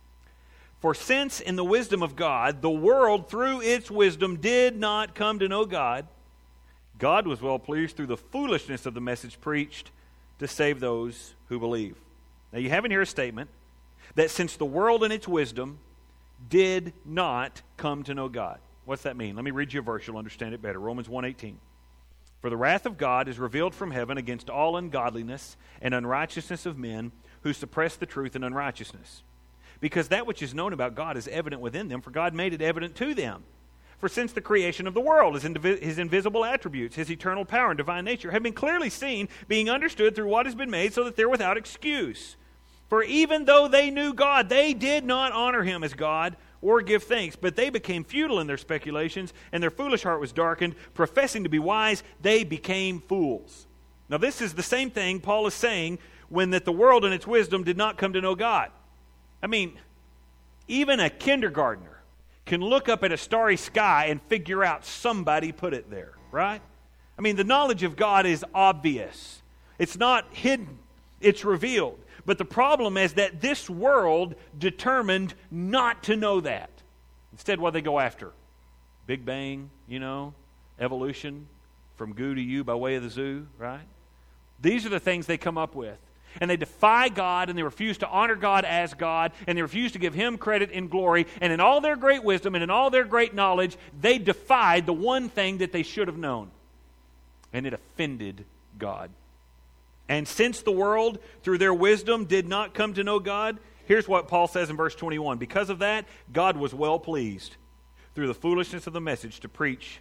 For since in the wisdom of God, the world through its wisdom did not come to know God, God was well pleased through the foolishness of the message preached to save those who believe. Now you have in here a statement that since the world in its wisdom did not come to know God. What's that mean? Let me read you a verse. You'll understand it better. Romans 1:18. For the wrath of God is revealed from heaven against all ungodliness and unrighteousness of men who suppress the truth in unrighteousness. Because that which is known about God is evident within them, for God made it evident to them. For since the creation of the world, his invisible attributes, his eternal power and divine nature have been clearly seen, being understood through what has been made, so that they're without excuse. For even though they knew God, they did not honor him as God or give thanks, but they became futile in their speculations, and their foolish heart was darkened. Professing to be wise, they became fools. Now this is the same thing Paul is saying when that the world in its wisdom did not come to know God. I mean, even a kindergartner can look up at a starry sky and figure out somebody put it there, right? I mean, the knowledge of God is obvious. It's not hidden. It's revealed. But the problem is that this world determined not to know that. Instead, what they go after? Big Bang, evolution, from goo to you by way of the zoo, right? These are the things they come up with. And they defy God, and they refuse to honor God as God, and they refuse to give him credit and glory. And in all their great wisdom and in all their great knowledge, they defied the one thing that they should have known. And it offended God. And since the world, through their wisdom, did not come to know God, here's what Paul says in verse 21. Because of that, God was well pleased through the foolishness of the message preached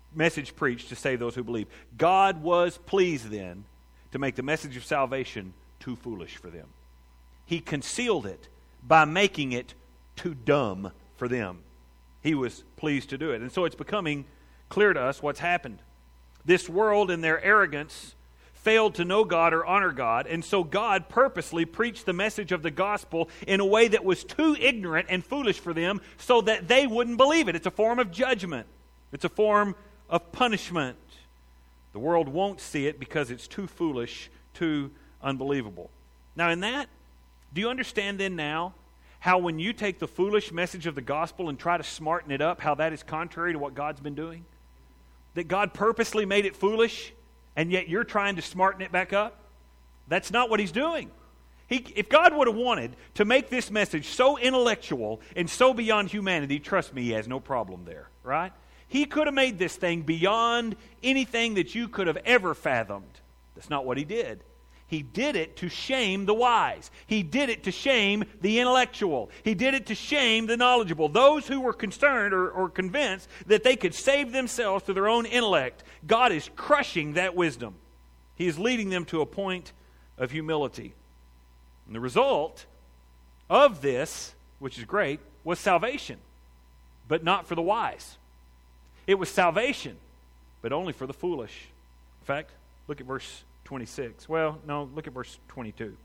to save those who believe. God was pleased then to make the message of salvation too foolish for them. He concealed it by making it too dumb for them. He was pleased to do it. And so it's becoming clear to us what's happened. This world, in their arrogance, failed to know God or honor God, and so God purposely preached the message of the gospel in a way that was too ignorant and foolish for them so that they wouldn't believe it. It's a form of judgment. It's a form of punishment. The world won't see it because it's too foolish, too unbelievable. Now in that, do you understand then now how when you take the foolish message of the gospel and try to smarten it up, how that is contrary to what God's been doing? That God purposely made it foolish, and yet you're trying to smarten it back up? That's not what He's doing. If God would have wanted to make this message so intellectual and so beyond humanity, trust me, He has no problem there, right? He could have made this thing beyond anything that you could have ever fathomed. That's not what He did. He did it to shame the wise. He did it to shame the intellectual. He did it to shame the knowledgeable. Those who were concerned or convinced that they could save themselves through their own intellect. God is crushing that wisdom. He is leading them to a point of humility. And the result of this, which is great, was salvation, but not for the wise. It was salvation, but only for the foolish. In fact, look at verse 26. Well, no, look at verse 22.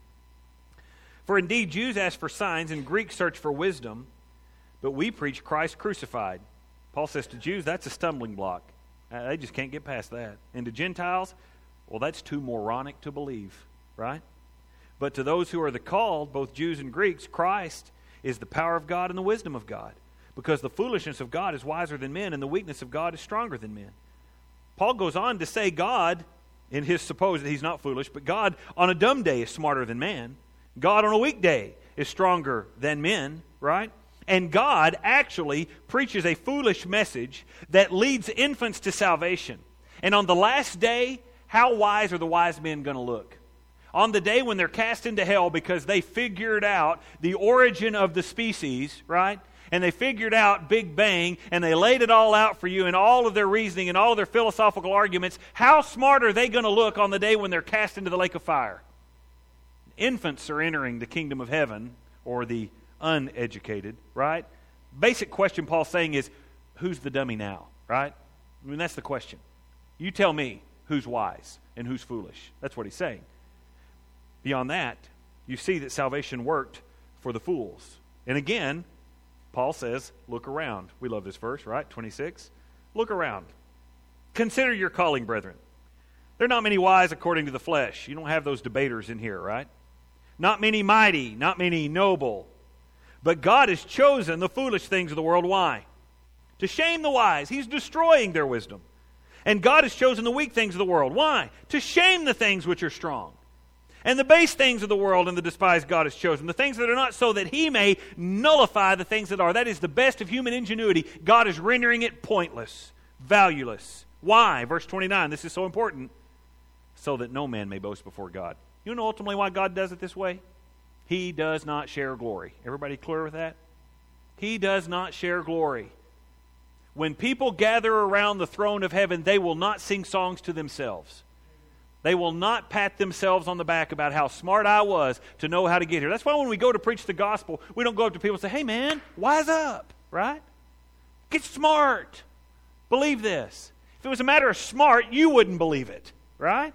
For indeed Jews ask for signs and Greeks search for wisdom, but we preach Christ crucified. Paul says to Jews, that's a stumbling block. They just can't get past that. And to Gentiles, well, that's too moronic to believe, right? But to those who are the called, both Jews and Greeks, Christ is the power of God and the wisdom of God. Because the foolishness of God is wiser than men, and the weakness of God is stronger than men. Paul goes on to say God, in his supposed, he's not foolish, but God on a dumb day is smarter than man. God on a weekday is stronger than men, right? And God actually preaches a foolish message that leads infants to salvation. And on the last day, how wise are the wise men going to look? On the day when they're cast into hell because they figured out the origin of the species, right? And they figured out Big Bang, and they laid it all out for you in all of their reasoning and all of their philosophical arguments. How smart are they going to look on the day when they're cast into the lake of fire? Infants are entering the kingdom of heaven, or the uneducated, right? Basic question Paul's saying is, who's the dummy now, right? I mean, that's the question. You tell me who's wise and who's foolish. That's what he's saying. Beyond that, you see that salvation worked for the fools. And again, Paul says, look around. We love this verse, right? 26. Look around. Consider your calling, brethren. There are not many wise according to the flesh. You don't have those debaters in here, right? Not many mighty, not many noble. But God has chosen the foolish things of the world. Why? To shame the wise. He's destroying their wisdom. And God has chosen the weak things of the world. Why? To shame the things which are strong. And the base things of the world and the despised God has chosen. The things that are not, so that He may nullify the things that are. That is the best of human ingenuity. God is rendering it pointless, valueless. Why? Verse 29, this is so important. So that no man may boast before God. You know ultimately why God does it this way? He does not share glory. Everybody clear with that? He does not share glory. When people gather around the throne of heaven, they will not sing songs to themselves. They will not pat themselves on the back about how smart I was to know how to get here. That's why when we go to preach the gospel, we don't go up to people and say, hey man, wise up, right? Get smart. Believe this. If it was a matter of smart, you wouldn't believe it, right?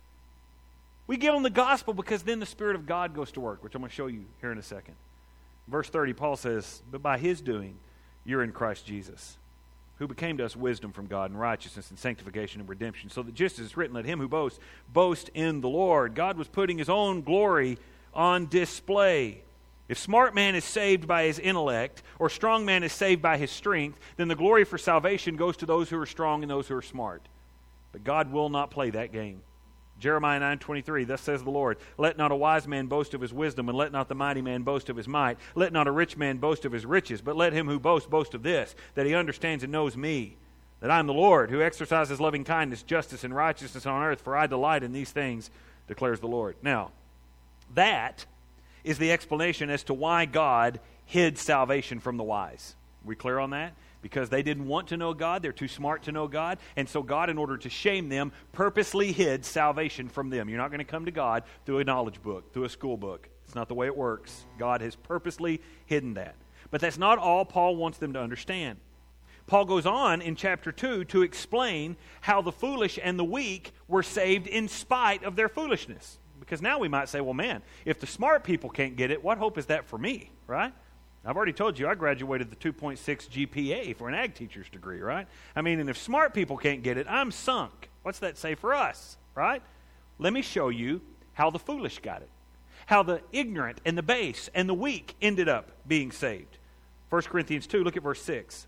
We give them the gospel because then the Spirit of God goes to work, which I'm going to show you here in a second. Verse 30, Paul says, but by His doing, you're in Christ Jesus, who became to us wisdom from God and righteousness and sanctification and redemption, so that just as it's written, let him who boasts, boast in the Lord. God was putting His own glory on display. If smart man is saved by his intellect, or strong man is saved by his strength, then the glory for salvation goes to those who are strong and those who are smart. But God will not play that game. Jeremiah 9:23, thus says the Lord, let not a wise man boast of his wisdom, and let not the mighty man boast of his might. Let not a rich man boast of his riches, but let him who boasts boast of this, that he understands and knows me, that I am the Lord, who exercises loving kindness, justice, and righteousness on earth, for I delight in these things, declares the Lord. Now, that is the explanation as to why God hid salvation from the wise. Are we clear on that? Because they didn't want to know God. They're too smart to know God. And so God, in order to shame them, purposely hid salvation from them. You're not going to come to God through a knowledge book, through a school book. It's not the way it works. God has purposely hidden that. But that's not all Paul wants them to understand. Paul goes on in chapter 2 to explain how the foolish and the weak were saved in spite of their foolishness. Because now we might say, well, man, if the smart people can't get it, what hope is that for me, right? I've already told you I graduated the 2.6 GPA for an ag teacher's degree, right? I mean, and if smart people can't get it, I'm sunk. What's that say for us, right? Let me show you how the foolish got it. How the ignorant and the base and the weak ended up being saved. 1 Corinthians 2, look at verse 6.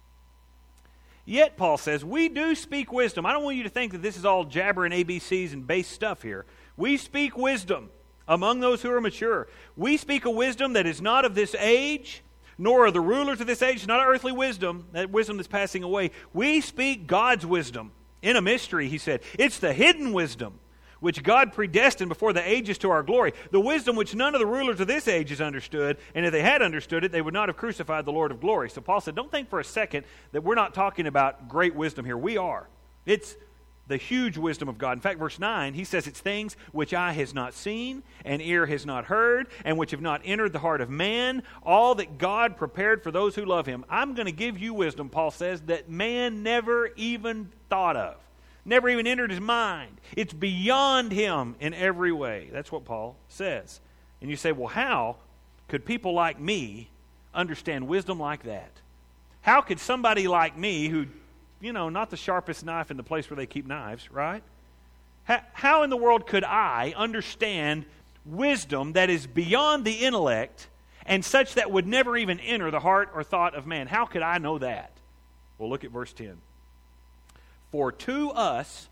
Yet, Paul says, we do speak wisdom. I don't want you to think that this is all jabber and ABCs and base stuff here. We speak wisdom among those who are mature. We speak a wisdom that is not of this age, nor are the rulers of this age, not earthly wisdom, that wisdom that's passing away. We speak God's wisdom in a mystery, he said. It's the hidden wisdom which God predestined before the ages to our glory, the wisdom which none of the rulers of this age has understood, and if they had understood it, they would not have crucified the Lord of glory. So Paul said, don't think for a second that we're not talking about great wisdom here. We are. It's the huge wisdom of God. In fact, verse 9, he says it's things which eye has not seen, and ear has not heard, and which have not entered the heart of man, all that God prepared for those who love him. I'm going to give you wisdom, Paul says, that man never even thought of. Never even entered his mind. It's beyond him in every way. That's what Paul says. And you say, well, how could people like me understand wisdom like that? How could somebody like me who, not the sharpest knife in the place where they keep knives, right? How in the world could I understand wisdom that is beyond the intellect and such that would never even enter the heart or thought of man? How could I know that? Well, look at verse 10. For to us,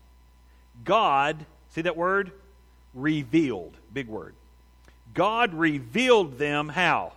God, see that word? Revealed. Big word. God revealed them how?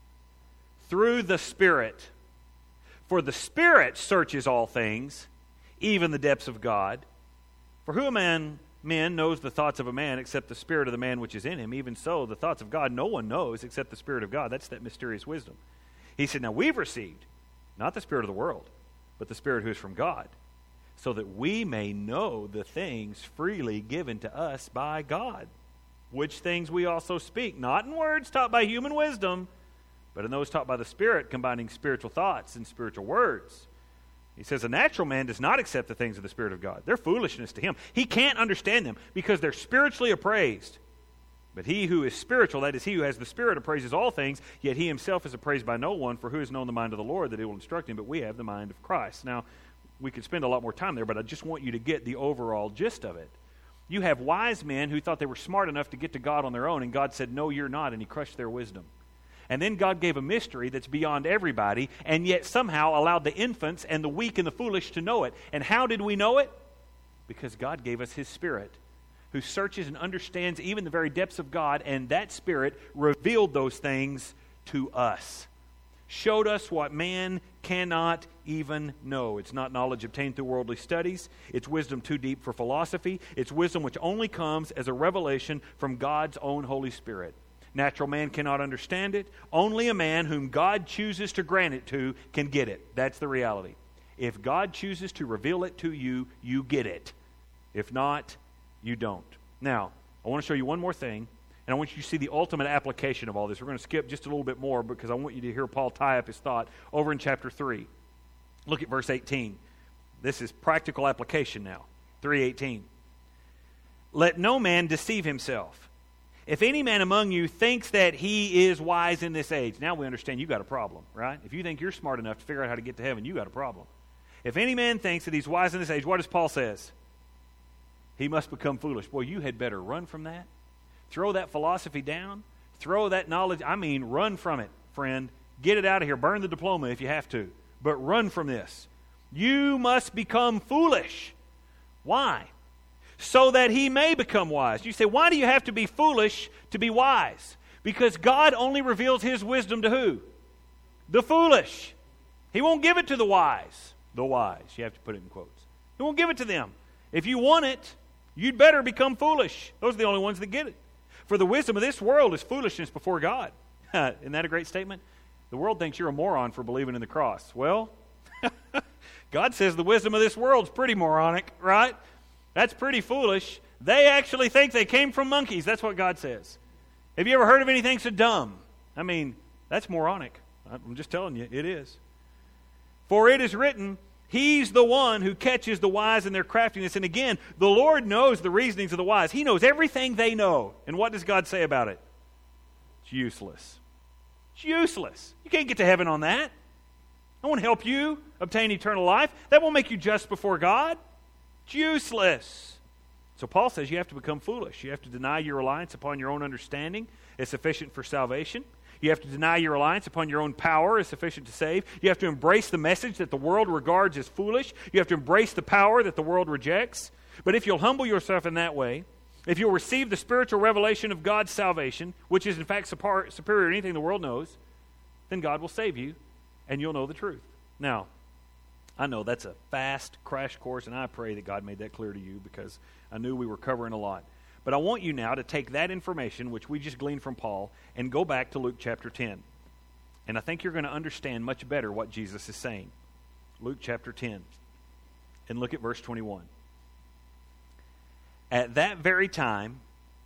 Through the Spirit. For the Spirit searches all things, even the depths of God. For who among men knows the thoughts of a man except the spirit of the man which is in him? Even so, the thoughts of God no one knows except the Spirit of God. That's that mysterious wisdom. He said, now we've received not the spirit of the world, but the Spirit who is from God, so that we may know the things freely given to us by God, which things we also speak, not in words taught by human wisdom, but in those taught by the Spirit, combining spiritual thoughts and spiritual words. He says a natural man does not accept the things of the Spirit of God. They're foolishness to him. He can't understand them because they're spiritually appraised. But he who is spiritual, that is he who has the Spirit, appraises all things, yet he himself is appraised by no one, for who has known the mind of the Lord that he will instruct him, but we have the mind of Christ. Now, we could spend a lot more time there, but I just want you to get the overall gist of it. You have wise men who thought they were smart enough to get to God on their own, and God said, no, you're not, and he crushed their wisdom. And then God gave a mystery that's beyond everybody, and yet somehow allowed the infants and the weak and the foolish to know it. And how did we know it? Because God gave us his Spirit, who searches and understands even the very depths of God, and that Spirit revealed those things to us. Showed us what man cannot even know. It's not knowledge obtained through worldly studies. It's wisdom too deep for philosophy. It's wisdom which only comes as a revelation from God's own Holy Spirit. Natural man cannot understand it. Only a man whom God chooses to grant it to can get it. That's the reality. If God chooses to reveal it to you, you get it. If not, you don't. Now, I want to show you one more thing. And I want you to see the ultimate application of all this. We're going to skip just a little bit more because I want you to hear Paul tie up his thought over in chapter 3. Look at verse 18. This is practical application now. 3:18. Let no man deceive himself. If any man among you thinks that he is wise in this age. Now we understand you got a problem, right? If you think you're smart enough to figure out how to get to heaven, you got a problem. If any man thinks that he's wise in this age, what does Paul says? He must become foolish. Boy, you had better run from that. Throw that philosophy down. Throw that knowledge. Run from it, friend. Get it out of here. Burn the diploma if you have to. But run from this. You must become foolish. Why? So that he may become wise. You say, why do you have to be foolish to be wise? Because God only reveals his wisdom to who? The foolish. He won't give it to the wise. The wise. You have to put it in quotes. He won't give it to them. If you want it, you'd better become foolish. Those are the only ones that get it. For the wisdom of this world is foolishness before God. Isn't that a great statement? The world thinks you're a moron for believing in the cross. Well, God says the wisdom of this world's pretty moronic, right? That's pretty foolish. They actually think they came from monkeys. That's what God says. Have you ever heard of anything so dumb? That's moronic. I'm just telling you, it is. For it is written, He's the one who catches the wise in their craftiness. And again, the Lord knows the reasonings of the wise. He knows everything they know. And what does God say about it? It's useless. It's useless. You can't get to heaven on that. That won't help you obtain eternal life. That won't make you just before God. It's useless. So Paul says you have to become foolish. You have to deny your reliance upon your own understanding as sufficient for salvation. You have to deny your reliance upon your own power as sufficient to save. You have to embrace the message that the world regards as foolish. You have to embrace the power that the world rejects. But if you'll humble yourself in that way, if you'll receive the spiritual revelation of God's salvation, which is in fact superior to anything the world knows, then God will save you and you'll know the truth. Now, I know that's a fast crash course, and I pray that God made that clear to you because I knew we were covering a lot. But I want you now to take that information, which we just gleaned from Paul, and go back to Luke chapter 10. And I think you're going to understand much better what Jesus is saying. Luke chapter 10. And look at verse 21. At that very time,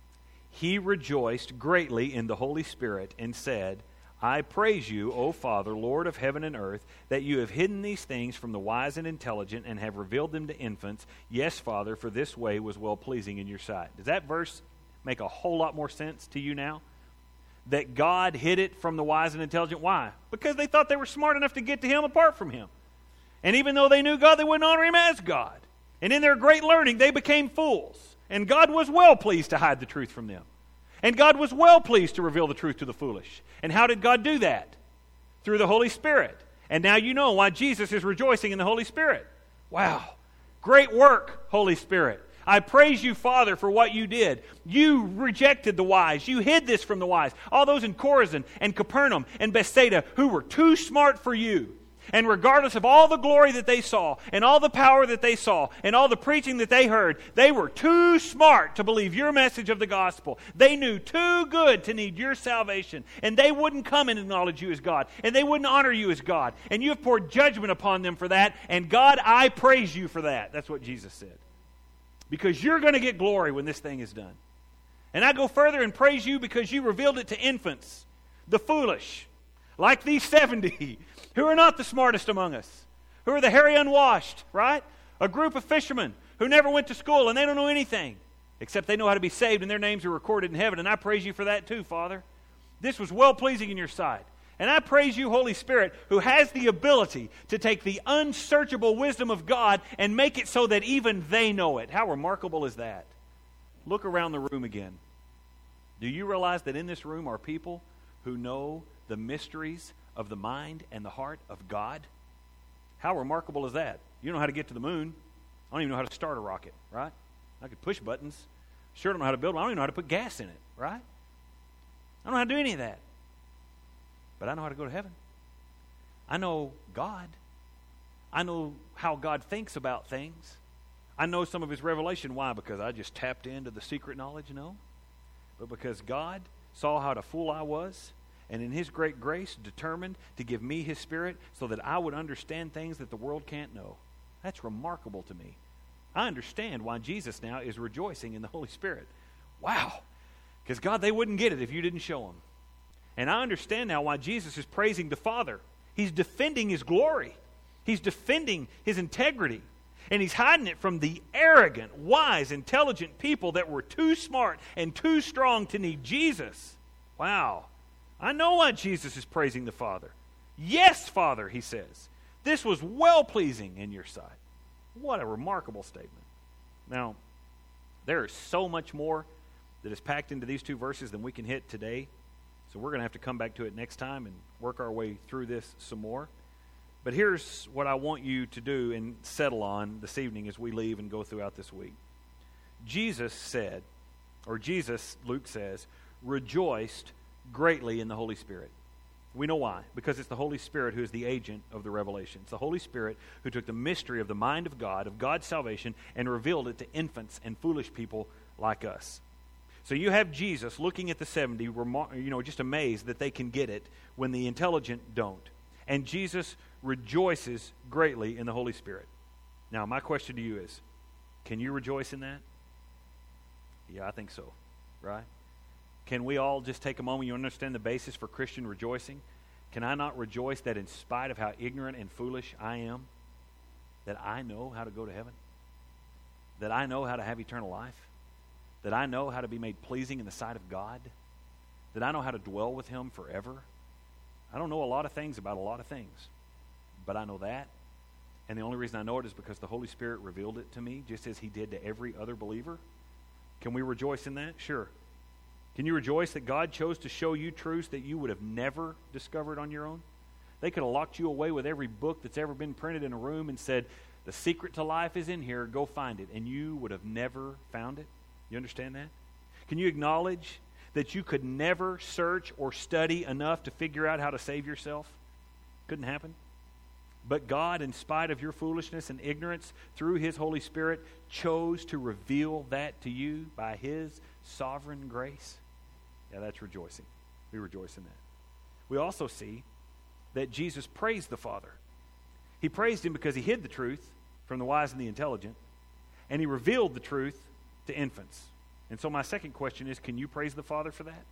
he rejoiced greatly in the Holy Spirit and said, I praise you, O Father, Lord of heaven and earth, that you have hidden these things from the wise and intelligent and have revealed them to infants. Yes, Father, for this way was well-pleasing in your sight. Does that verse make a whole lot more sense to you now? That God hid it from the wise and intelligent. Why? Because they thought they were smart enough to get to Him apart from Him. And even though they knew God, they wouldn't honor Him as God. And in their great learning, they became fools. And God was well pleased to hide the truth from them. And God was well pleased to reveal the truth to the foolish. And how did God do that? Through the Holy Spirit. And now you know why Jesus is rejoicing in the Holy Spirit. Wow. Great work, Holy Spirit. I praise you, Father, for what you did. You rejected the wise. You hid this from the wise. All those in Chorazin and Capernaum and Bethsaida who were too smart for you. And regardless of all the glory that they saw, and all the power that they saw, and all the preaching that they heard, they were too smart to believe your message of the gospel. They knew too good to need your salvation. And they wouldn't come and acknowledge you as God. And they wouldn't honor you as God. And you have poured judgment upon them for that. And God, I praise you for that. That's what Jesus said. Because you're going to get glory when this thing is done. And I go further and praise you because you revealed it to infants, the foolish, like these 70, who are not the smartest among us, who are the hairy unwashed, right? A group of fishermen who never went to school and they don't know anything, except they know how to be saved and their names are recorded in heaven. And I praise you for that too, Father. This was well-pleasing in your sight. And I praise you, Holy Spirit, who has the ability to take the unsearchable wisdom of God and make it so that even they know it. How remarkable is that? Look around the room again. Do you realize that in this room are people who know the mysteries of the mind and the heart of God? How remarkable is that? You know how to get to the moon. I don't even know how to start a rocket, right? I could push buttons. Sure don't know how to build one. I don't even know how to put gas in it, right? I don't know how to do any of that. But I know how to go to heaven. I know God. I know how God thinks about things. I know some of His revelation. Why? Because I just tapped into the secret knowledge? No. But because God saw how the fool I was, and in His great grace determined to give me His Spirit so that I would understand things that the world can't know. That's remarkable to me. I understand why Jesus now is rejoicing in the Holy Spirit. Wow. Because God, they wouldn't get it if you didn't show them. And I understand now why Jesus is praising the Father. He's defending His glory. He's defending His integrity. And He's hiding it from the arrogant, wise, intelligent people that were too smart and too strong to need Jesus. Wow. I know why Jesus is praising the Father. Yes, Father, He says. This was well-pleasing in your sight. What a remarkable statement. Now, there is so much more that is packed into these two verses than we can hit today. So we're going to have to come back to it next time and work our way through this some more. But here's what I want you to do and settle on this evening as we leave and go throughout this week. Jesus said, or Jesus, Luke says, rejoiced greatly in the Holy Spirit. We know why. Because it's the Holy Spirit who is the agent of the revelation. It's the Holy Spirit who took the mystery of the mind of God's salvation, and revealed it to infants and foolish people like us. So you have Jesus looking at the 70, just amazed that they can get it when the intelligent don't. And Jesus rejoices greatly in the Holy Spirit. Now, my question to you is, can you rejoice in that? Yeah, I think so, right? Can we all just take a moment? You understand the basis for Christian rejoicing? Can I not rejoice that in spite of how ignorant and foolish I am, that I know how to go to heaven? That I know how to have eternal life? That I know how to be made pleasing in the sight of God? That I know how to dwell with Him forever? I don't know a lot of things about a lot of things, but I know that. And the only reason I know it is because the Holy Spirit revealed it to me, just as He did to every other believer. Can we rejoice in that? Sure. Can you rejoice that God chose to show you truths that you would have never discovered on your own? They could have locked you away with every book that's ever been printed in a room and said, the secret to life is in here, go find it. And you would have never found it. You understand that? Can you acknowledge that you could never search or study enough to figure out how to save yourself? Couldn't happen. But God, in spite of your foolishness and ignorance, through His Holy Spirit, chose to reveal that to you by His sovereign grace. Yeah, that's rejoicing. We rejoice in that. We also see that Jesus praised the Father. He praised Him because He hid the truth from the wise and the intelligent, and He revealed the truth to infants. And so my second question is, can you praise the Father for that?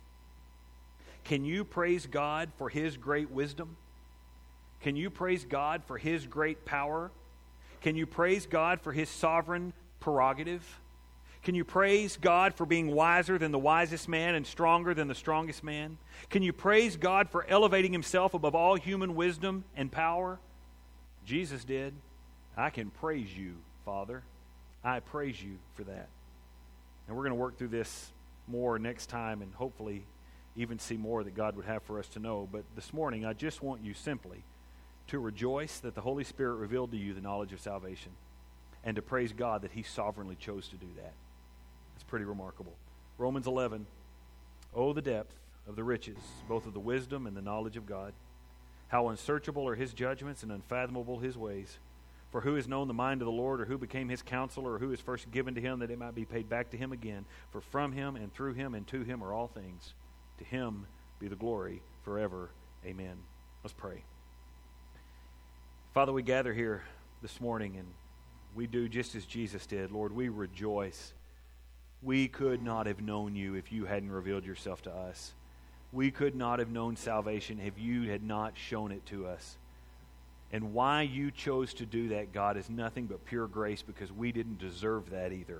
Can you praise God for His great wisdom? Can you praise God for His great power? Can you praise God for His sovereign prerogative? Can you praise God for being wiser than the wisest man and stronger than the strongest man? Can you praise God for elevating Himself above all human wisdom and power? Jesus did. I can praise you, Father. I praise you for that. And we're going to work through this more next time and hopefully even see more that God would have for us to know. But this morning, I just want you simply to rejoice that the Holy Spirit revealed to you the knowledge of salvation and to praise God that He sovereignly chose to do that. It's pretty remarkable. Romans 11, oh, the depth of the riches, both of the wisdom and the knowledge of God. How unsearchable are His judgments and unfathomable His ways. For who has known the mind of the Lord, or who became His counselor, or who is first given to Him that it might be paid back to Him again? For from Him and through Him and to Him are all things. To Him be the glory forever. Amen. Let's pray. Father, we gather here this morning and we do just as Jesus did. Lord, we rejoice. We could not have known You if You hadn't revealed Yourself to us. We could not have known salvation if You had not shown it to us. And why You chose to do that, God, is nothing but pure grace, because we didn't deserve that either.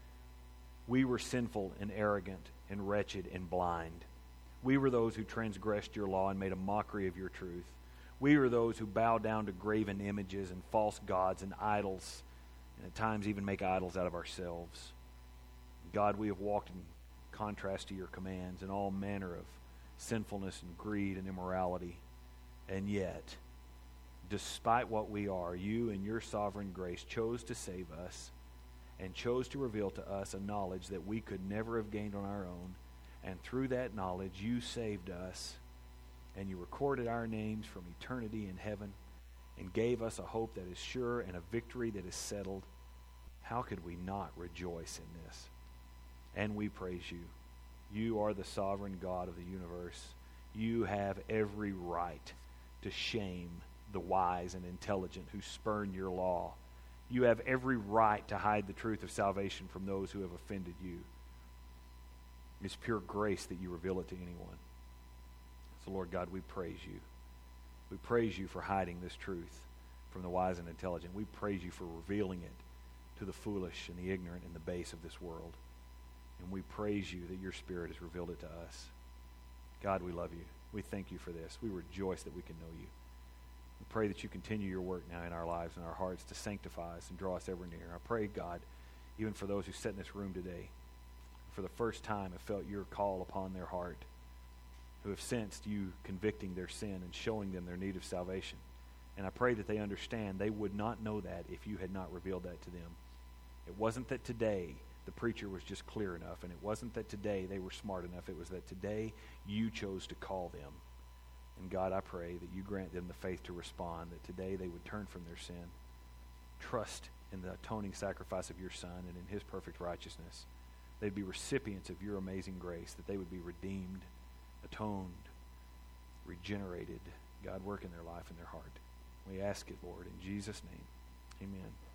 We were sinful and arrogant and wretched and blind. We were those who transgressed Your law and made a mockery of Your truth. We were those who bow down to graven images and false gods and idols, and at times even make idols out of ourselves. God, we have walked in contrast to Your commands in all manner of sinfulness and greed and immorality. And yet, despite what we are, You in Your sovereign grace chose to save us and chose to reveal to us a knowledge that we could never have gained on our own. And through that knowledge, You saved us, and You recorded our names from eternity in heaven and gave us a hope that is sure and a victory that is settled. How could we not rejoice in this? And we praise You. You are the sovereign God of the universe. You have every right to shame the wise and intelligent who spurn Your law. You have every right to hide the truth of salvation from those who have offended You. It's pure grace that You reveal it to anyone. So, Lord God, we praise You. We praise You for hiding this truth from the wise and intelligent. We praise You for revealing it to the foolish and the ignorant and the base of this world. And we praise You that Your Spirit has revealed it to us. God, we love You. We thank You for this. We rejoice that we can know You. We pray that You continue Your work now in our lives and our hearts to sanctify us and draw us ever near. I pray, God, even for those who sit in this room today, for the first time have felt Your call upon their heart, who have sensed You convicting their sin and showing them their need of salvation. And I pray that they understand they would not know that if You had not revealed that to them. It wasn't that today the preacher was just clear enough, and it wasn't that today they were smart enough. It was that today You chose to call them. And God, I pray that You grant them the faith to respond, that today they would turn from their sin, trust in the atoning sacrifice of Your Son and in His perfect righteousness. They'd be recipients of Your amazing grace, that they would be redeemed, atoned, regenerated. God, work in their life and their heart. We ask it, Lord, in Jesus' name. Amen.